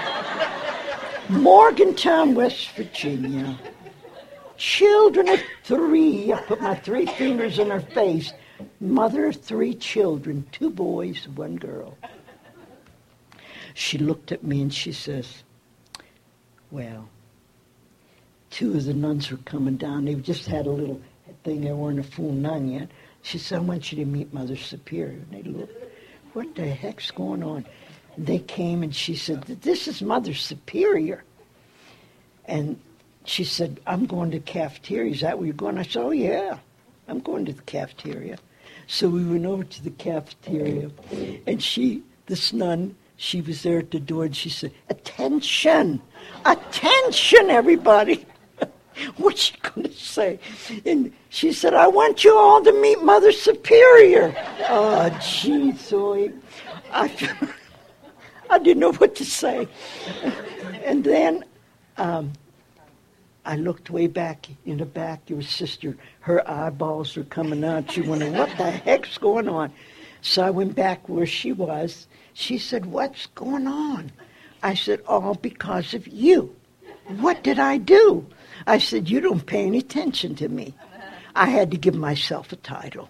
Morgantown, West Virginia. Children of 3. I put my 3 fingers in her face. Mother of 3 children, 2 boys, 1 girl. She looked at me and she says, well, 2 of the nuns were coming down. They just had a little thing. They weren't a full nun yet. She said, I want you to meet Mother Superior. And they looked, what the heck's going on? And they came and she said, this is Mother Superior. And she said, I'm going to the cafeteria. Is that where you're going? I said, oh, yeah, I'm going to the cafeteria. So we went over to the cafeteria. And this nun, she was there at the door, and she said, attention, everybody. What's she going to say? And she said, I want you all to meet Mother Superior. Oh, jeez, I didn't know what to say. And then I looked way back in the back. Your sister, her eyeballs were coming out. She wondered, what the heck's going on? So I went back where she was. She said, what's going on? I said, all because of you. What did I do? I said, you don't pay any attention to me. I had to give myself a title.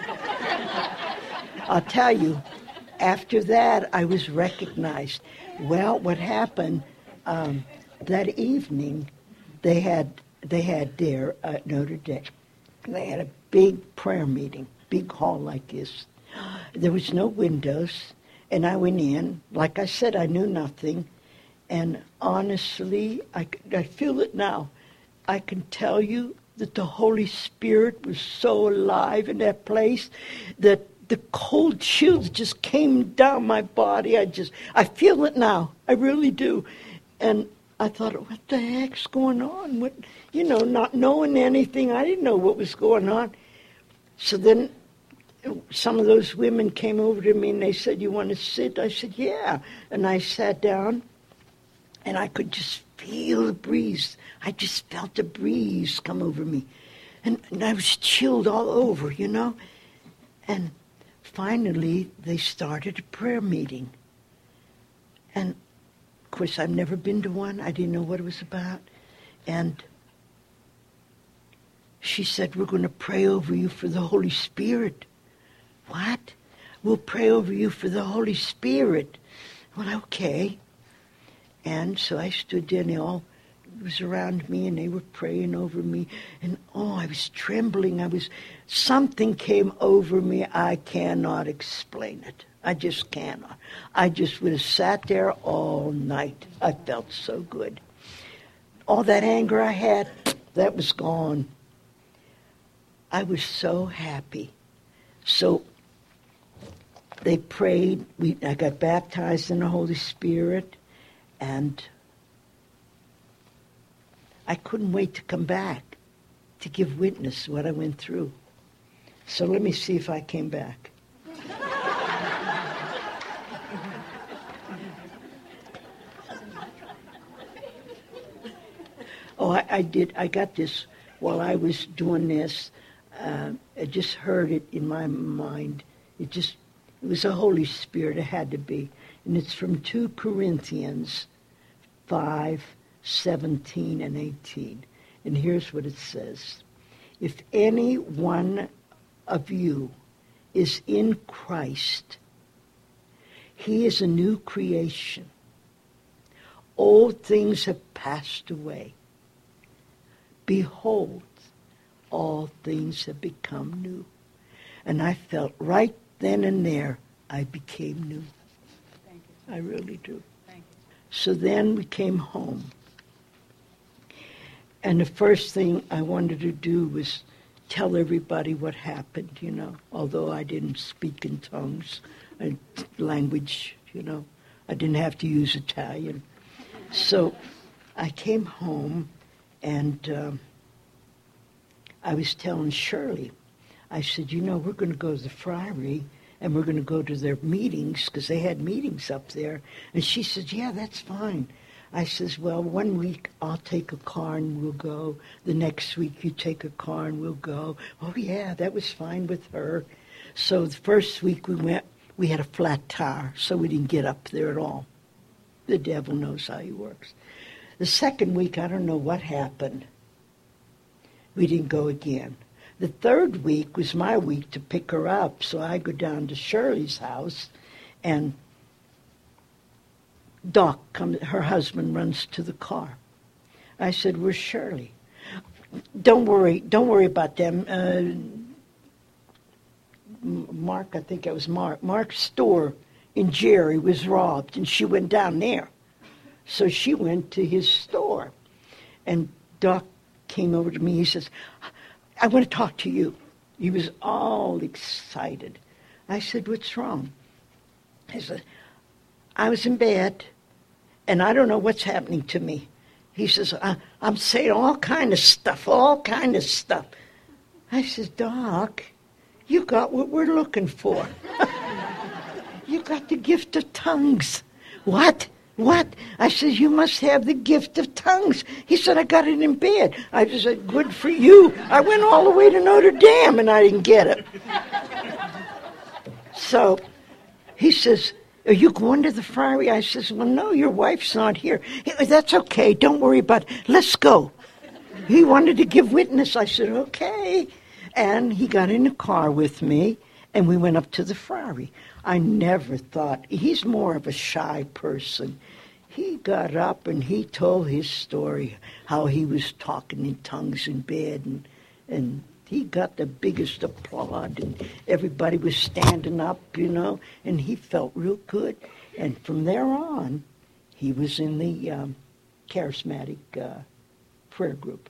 I'll tell you, after that, I was recognized. Well, what happened that evening, they had there at Notre Dame, they had a big prayer meeting, big hall like this. There was no windows, and I went in. Like I said, I knew nothing. And honestly, I feel it now. I can tell you that the Holy Spirit was so alive in that place that the cold chills just came down my body. I feel it now. I really do. And I thought, what the heck's going on? What, not knowing anything, I didn't know what was going on. So then some of those women came over to me and they said, you want to sit? I said, yeah. And I sat down and I could just feel the breeze. I just felt the breeze come over me. And I was chilled all over, And finally, they started a prayer meeting. And, of course, I've never been to one. I didn't know what it was about. And she said, we're going to pray over you for the Holy Spirit. What? We'll pray over you for the Holy Spirit. Well, okay. And so I stood there, and they all was around me, and they were praying over me. And, I was trembling. Something came over me. I cannot explain it. I just cannot. I just would have sat there all night. I felt so good. All that anger I had, that was gone. I was so happy. So they prayed. I got baptized in the Holy Spirit. And I couldn't wait to come back to give witness what I went through. So let me see if I came back. I did. I got this while I was doing this. I just heard it in my mind. It was the Holy Spirit. It had to be. And it's from 2 Corinthians 5:17 and 18. And here's what it says. If any one of you is in Christ, he is a new creation. Old things have passed away. Behold, all things have become new. And I felt right then and there, I became new. Thank you. I really do. Thank you. So then we came home. And the first thing I wanted to do was tell everybody what happened, although I didn't speak in tongues, language, I didn't have to use Italian. So I came home and I was telling Shirley, I said, we're going to go to the friary and we're going to go to their meetings because they had meetings up there. And she said, yeah, that's fine. I says, well, 1 week I'll take a car and we'll go. The next week you take a car and we'll go. Oh, yeah, that was fine with her. So the first week we went, we had a flat tire, so we didn't get up there at all. The devil knows how he works. The second week, I don't know what happened. We didn't go again. The third week was my week to pick her up, so I go down to Shirley's house, and Doc comes, her husband runs to the car. I said, where's Shirley? Don't worry about them. Mark, I think it was Mark. Mark's store in Jerry was robbed, and she went down there. So she went to his store, and Doc came over to me. He says, I want to talk to you. He was all excited. I said, what's wrong? He said, I was in bed, and I don't know what's happening to me. He says, I'm saying all kind of stuff. I said, Doc, you got what we're looking for. You got the gift of tongues. What? I said, you must have the gift of tongues. He said, I got it in bed. I just said, good for you. I went all the way to Notre Dame and I didn't get it. So he says, Are you going to the friary? I says, well, no, your wife's not here. That's okay. Don't worry about it. Let's go. He wanted to give witness. I said, okay. And he got in the car with me, and we went up to the friary. I never thought, he's more of a shy person. He got up and he told his story, how he was talking in tongues in bed, and he got the biggest applaud, and everybody was standing up, and he felt real good. And from there on, he was in the charismatic prayer group.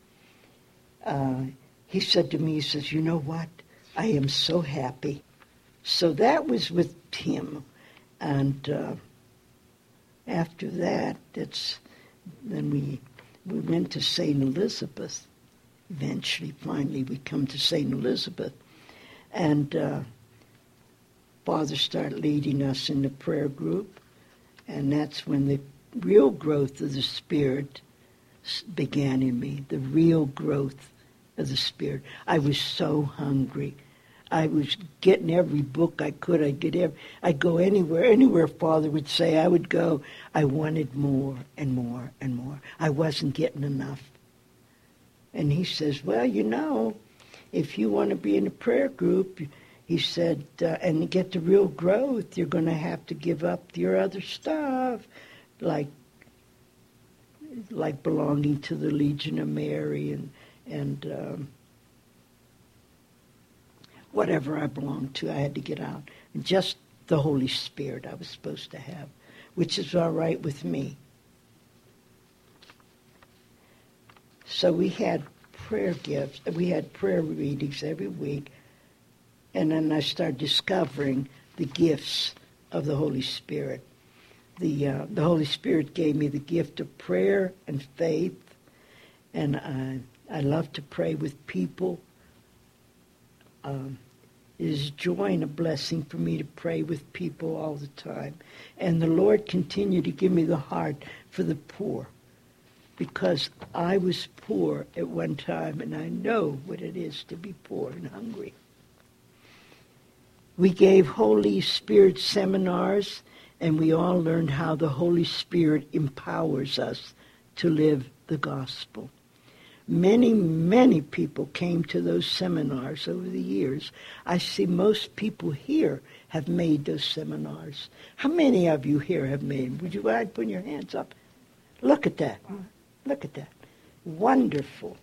He said to me, he says, you know what? I am so happy. So that was with him. And after that, then we went to St. Elizabeth. Eventually, finally, we come to St. Elizabeth. And Father started leading us in the prayer group. And that's when the real growth of the Spirit began in me, the real growth of the Spirit. I was so hungry. I was getting every book I could. I'd go anywhere Father would say I would go. I wanted more and more and more. I wasn't getting enough. And he says, well, if you want to be in a prayer group, he said, and get the real growth, you're going to have to give up your other stuff, like belonging to the Legion of Mary and whatever I belonged to, I had to get out. And just the Holy Spirit I was supposed to have, which is all right with me. So we had prayer gifts. We had prayer readings every week. And then I started discovering the gifts of the Holy Spirit. The Holy Spirit gave me the gift of prayer and faith. And I love to pray with people. It is joy and a blessing for me to pray with people all the time. And the Lord continued to give me the heart for the poor, because I was poor at one time, and I know what it is to be poor and hungry. We gave Holy Spirit seminars, and we all learned how the Holy Spirit empowers us to live the gospel. Many, many people came to those seminars over the years. I see most people here have made those seminars. How many of you here have made them? Would you mind putting your hands up? Look at that. Look at that. Wonderful.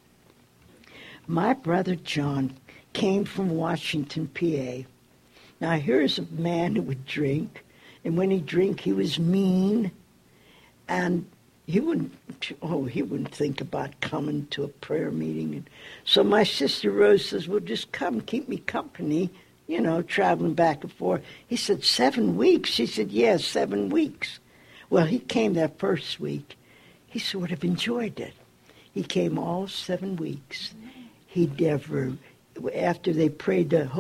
My brother John came from Washington, PA. Now here's a man who would drink, and when he drank, he was mean, and he wouldn't think about coming to a prayer meeting. And so my sister Rose says, well, just come, keep me company, traveling back and forth. He said, 7 weeks? She said, yes, 7 weeks. Well, he came that first week. He sort of enjoyed it. He came all 7 weeks. He never, after they prayed the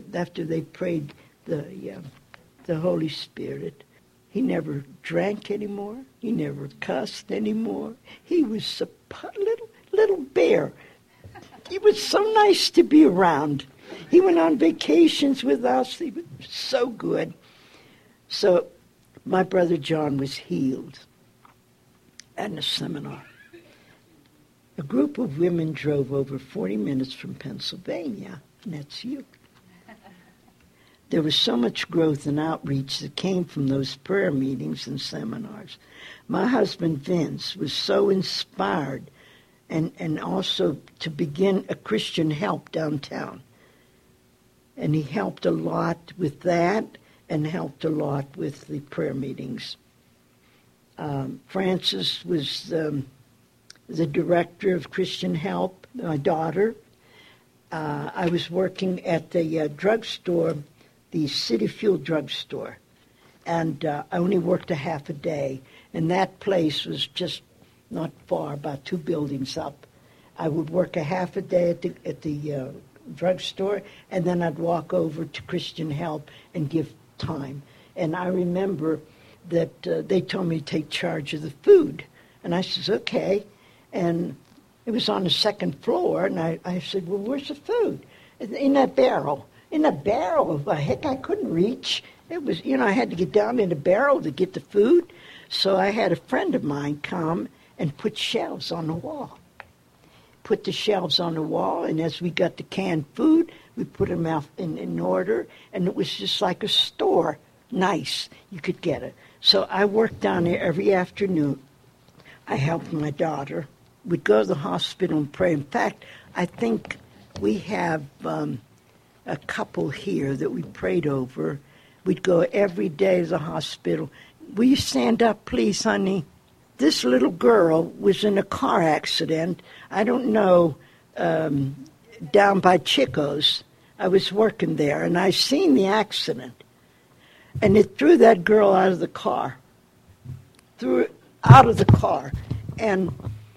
Holy Spirit, he never drank anymore. He never cussed anymore. He was a little bear. He was so nice to be around. He went on vacations with us. He was so good. So my brother John was healed at a seminar. A group of women drove over 40 minutes from Pennsylvania, and that's you. There was so much growth and outreach that came from those prayer meetings and seminars. My husband, Vince, was so inspired and also to begin a Christian Help downtown. And he helped a lot with that and helped a lot with the prayer meetings. Frances was the director of Christian Help, my daughter. I was working at the drugstore, the City Fuel drugstore, and I only worked a half a day, and that place was just not far, about 2 buildings up. I would work a half a day at the drugstore, and then I'd walk over to Christian Help and give time. And I remember that they told me to take charge of the food, and I says, okay, and it was on the 2nd floor, and I said, well, where's the food? In that barrel. In a barrel. Heck, I couldn't reach. It was, I had to get down in the barrel to get the food. So I had a friend of mine come and put shelves on the wall. Put the shelves on the wall, and as we got the canned food, we put them out in order, and it was just like a store. Nice. You could get it. So I worked down there every afternoon. I helped my daughter. We'd go to the hospital and pray. In fact, I think we have a couple here that we prayed over. We'd go every day to the hospital. Will you stand up, please, honey? This little girl was in a car accident. I don't know, down by Chico's. I was working there, and I seen the accident. And it threw that girl out of the car. Threw her out of the car. And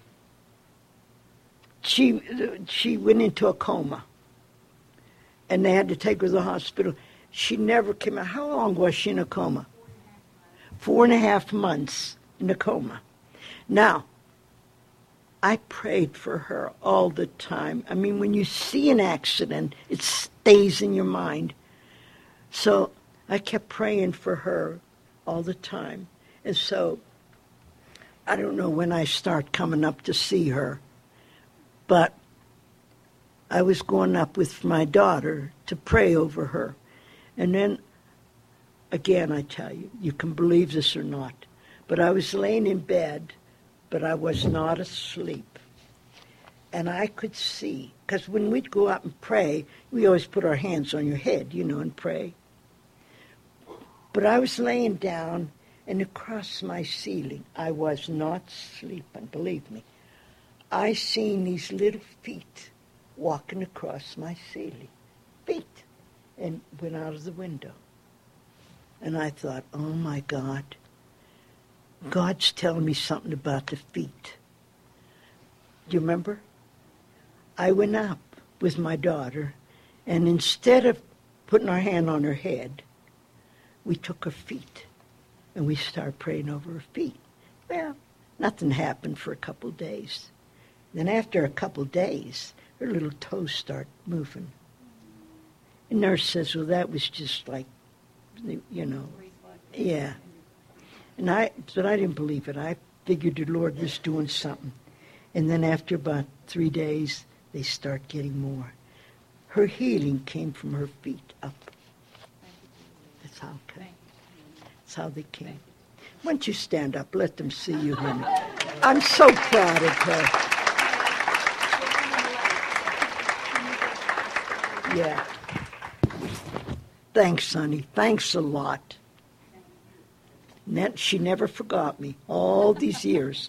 she went into a coma. And they had to take her to the hospital. She never came out. How long was she in a coma? 4.5 months in a coma. Now, I prayed for her all the time. I mean, when you see an accident, it stays in your mind. So I kept praying for her all the time. And so I don't know when I start coming up to see her, but I was going up with my daughter to pray over her. And then, again, I tell you, you can believe this or not, but I was laying in bed, but I was not asleep. And I could see, because when we'd go out and pray, we always put our hands on your head, and pray. But I was laying down, and across my ceiling, I was not sleeping, believe me. I seen these little feet walking across my ceiling. Feet. And went out of the window. And I thought, oh my God, God's telling me something about the feet. Do you remember? I went up with my daughter, and instead of putting our hand on her head, we took her feet, and we started praying over her feet. Well, nothing happened for a couple of days. Then after a couple of days, her little toes start moving. The nurse says, well, that was just like, yeah. But I didn't believe it. I figured the Lord was doing something. And then after about 3 days, they start getting more. Her healing came from her feet up. That's how it came. That's how they came. Why don't you stand up? Let them see you, honey. I'm so proud of her. Yeah. Thanks, honey. Thanks a lot. She never forgot me all these years.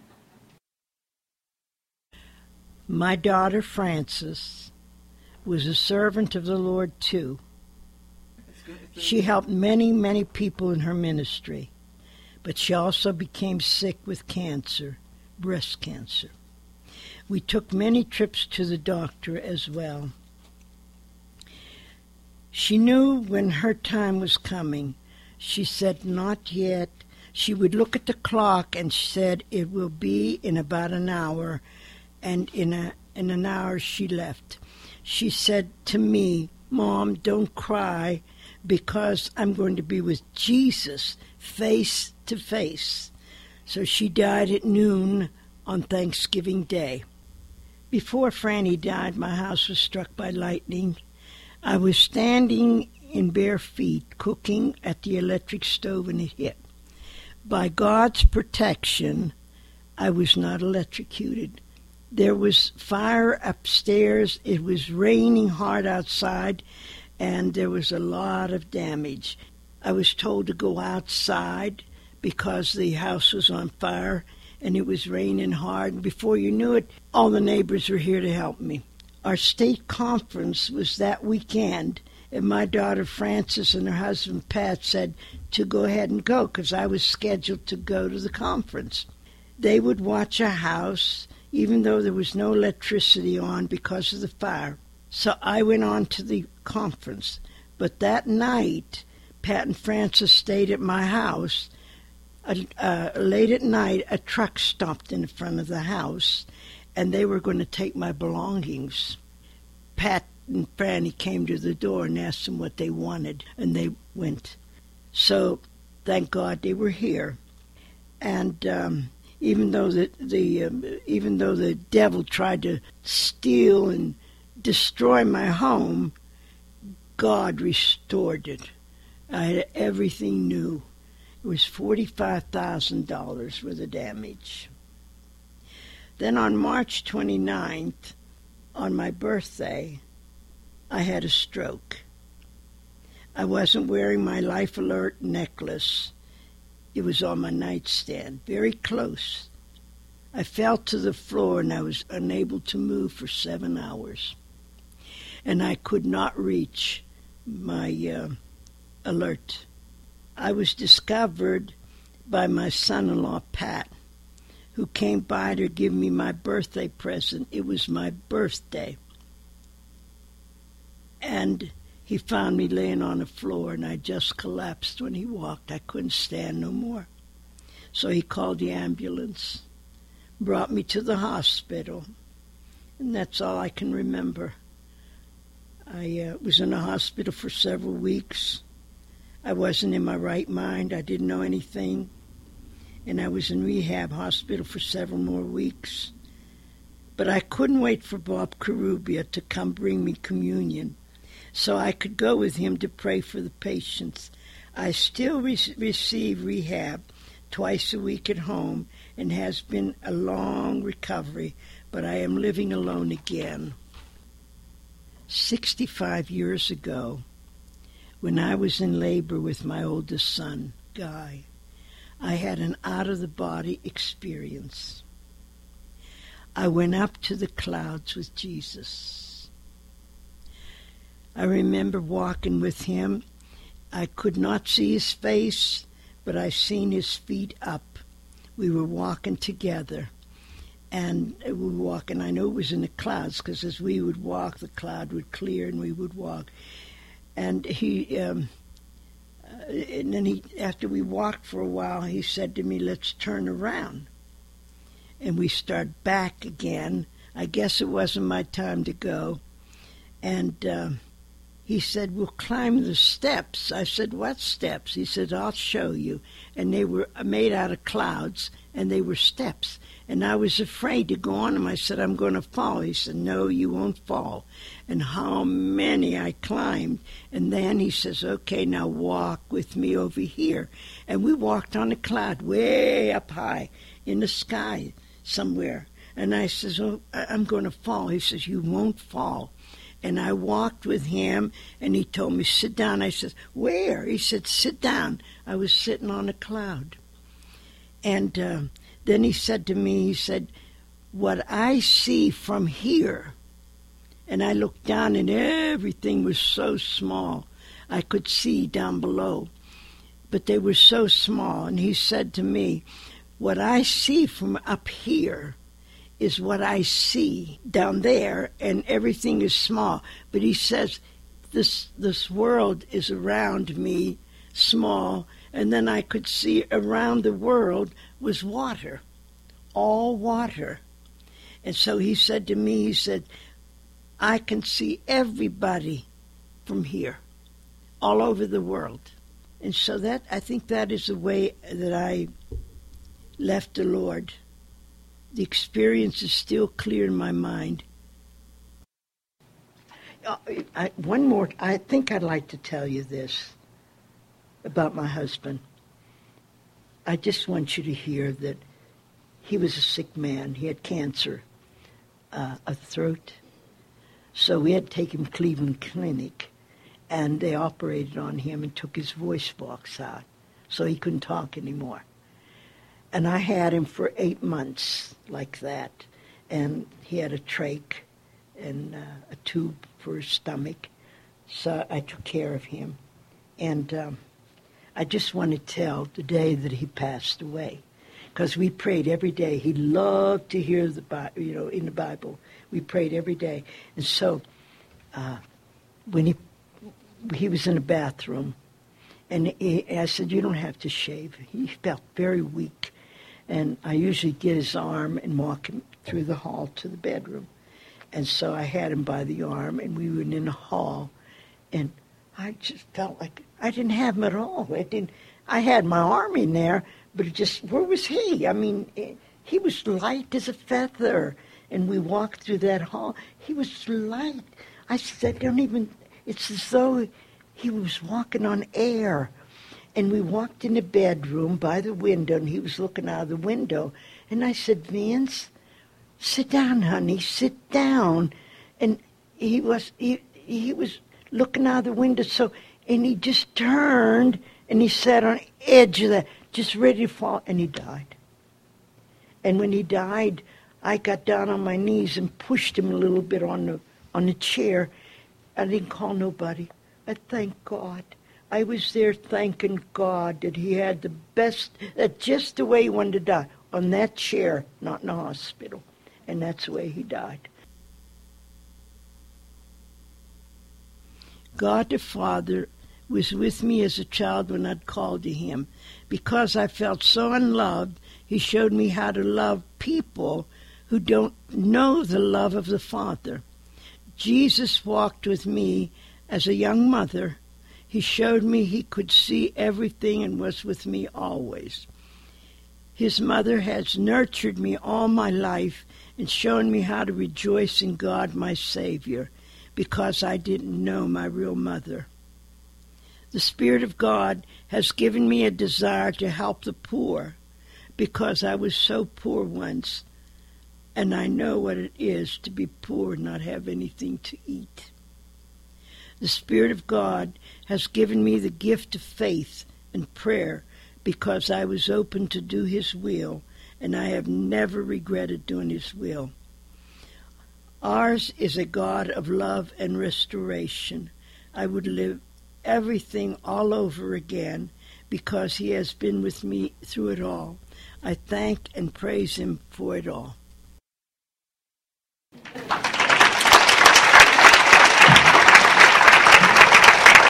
My daughter, Frances, was a servant of the Lord, too. She helped many, many people in her ministry, but she also became sick with cancer, breast cancer. We took many trips to the doctor as well. She knew when her time was coming. She said, not yet. She would look at the clock and said, it will be in about an hour. And in an hour she left. She said to me, Mom, don't cry, because I'm going to be with Jesus face to face. So she died at noon on Thanksgiving Day. Before Franny died, my house was struck by lightning. I was standing in bare feet cooking at the electric stove, and it hit. By God's protection, I was not electrocuted. There was fire upstairs. It was raining hard outside, and there was a lot of damage. I was told to go outside because the house was on fire, and it was raining hard. And before you knew it, all the neighbors were here to help me. Our state conference was that weekend, and my daughter Frances and her husband Pat said to go ahead and go because I was scheduled to go to the conference. They would watch a house even though there was no electricity on because of the fire. So I went on to the conference. But that night, Pat and Frances stayed at my house. Late at night, a truck stopped in front of the house, and they were going to take my belongings. Pat and Franny came to the door and asked them what they wanted, and they went. So, thank God they were here. And even though the devil tried to steal and destroy my home, God restored it. I had everything new. It was $45,000 worth of damage. Then on March 29th, on my birthday, I had a stroke. I wasn't wearing my Life Alert necklace. It was on my nightstand, very close. I fell to the floor and I was unable to move for 7 hours. And I could not reach my alert. I was discovered by my son-in-law, Pat, who came by to give me my birthday present. It was my birthday. And he found me laying on the floor, and I just collapsed when he walked. I couldn't stand no more. So he called the ambulance, brought me to the hospital, and that's all I can remember. I was in the hospital for several weeks. I wasn't in my right mind. I didn't know anything. And I was in rehab hospital for several more weeks. But I couldn't wait for Bob Karubia to come bring me communion so I could go with him to pray for the patients. I still receive rehab twice a week at home, and has been a long recovery, but I am living alone again. 65 years ago, when I was in labor with my oldest son, Guy, I had an out-of-the-body experience. I went up to the clouds with Jesus. I remember walking with him. I could not see his face, but I seen his feet up. We were walking together, and we were walking. I know it was in the clouds, because as we would walk, the cloud would clear, and we would walk. And and then after we walked for a while, he said to me, "Let's turn around." And we start back again. I guess it wasn't my time to go. And he said, "We'll climb the steps." I said, "What steps?" He said, "I'll show you." And they were made out of clouds, and they were steps. And I was afraid to go on them. I said, "I'm going to fall." He said, "No, you won't fall." And how many I climbed. And then he says, "Okay, now walk with me over here." And we walked on a cloud way up high in the sky somewhere. And I says, "Oh, I'm going to fall." He says, "You won't fall." And I walked with him, and he told me, "Sit down." I said, "Where?" He said, "Sit down." I was sitting on a cloud. And then he said to me, he said, "What I see from here," and I looked down, and everything was so small. I could see down below, but they were so small. And he said to me, "What I see from up here is what I see down there, and everything is small." But he says, this world is around me, small, and then I could see around the world was water, all water. And so he said to me, he said, "I can see everybody from here, all over the world." And so that, I think that is the way that I left the Lord. The experience is still clear in my mind. One more, I think I'd like to tell you this about my husband. I just want you to hear that he was a sick man. He had cancer, a throat. So we had to take him to Cleveland Clinic, and they operated on him and took his voice box out, so he couldn't talk anymore. And I had him for 8 months like that, and he had a trach and a tube for his stomach, so I took care of him. And I just want to tell the day that he passed away, because we prayed every day. He loved to hear the Bible, in the Bible. We prayed every day. And so when he was in the bathroom, and I said, "You don't have to shave." He felt very weak. And I usually get his arm and walk him through the hall to the bedroom. And so I had him by the arm, and we were in the hall, and I just felt like I didn't have him at all. I had my arm in there, but it just, where was he? I mean, he was light as a feather. And we walked through that hall. He was light. I said, it's as though he was walking on air. And we walked in the bedroom by the window, and he was looking out of the window. And I said, Vince, sit down, honey, sit down. And he was looking out of the window, and he just turned, and he sat on the edge of that, just ready to fall, and he died. And when he died, I got down on my knees and pushed him a little bit on the chair. I didn't call nobody. I thank God. I was there thanking God that he had the best, that just the way he wanted to die, on that chair, not in the hospital. And that's the way he died. God the Father was with me as a child when I'd called to him. Because I felt so unloved, he showed me how to love people who don't know the love of the Father. Jesus walked with me as a young mother. He showed me he could see everything and was with me always. His mother has nurtured me all my life and shown me how to rejoice in God, my Savior, because I didn't know my real mother. The Spirit of God has given me a desire to help the poor, because I was so poor once. And I know what it is to be poor and not have anything to eat. The Spirit of God has given me the gift of faith and prayer because I was open to do his will, and I have never regretted doing his will. Ours is a God of love and restoration. I would live everything all over again because he has been with me through it all. I thank and praise him for it all.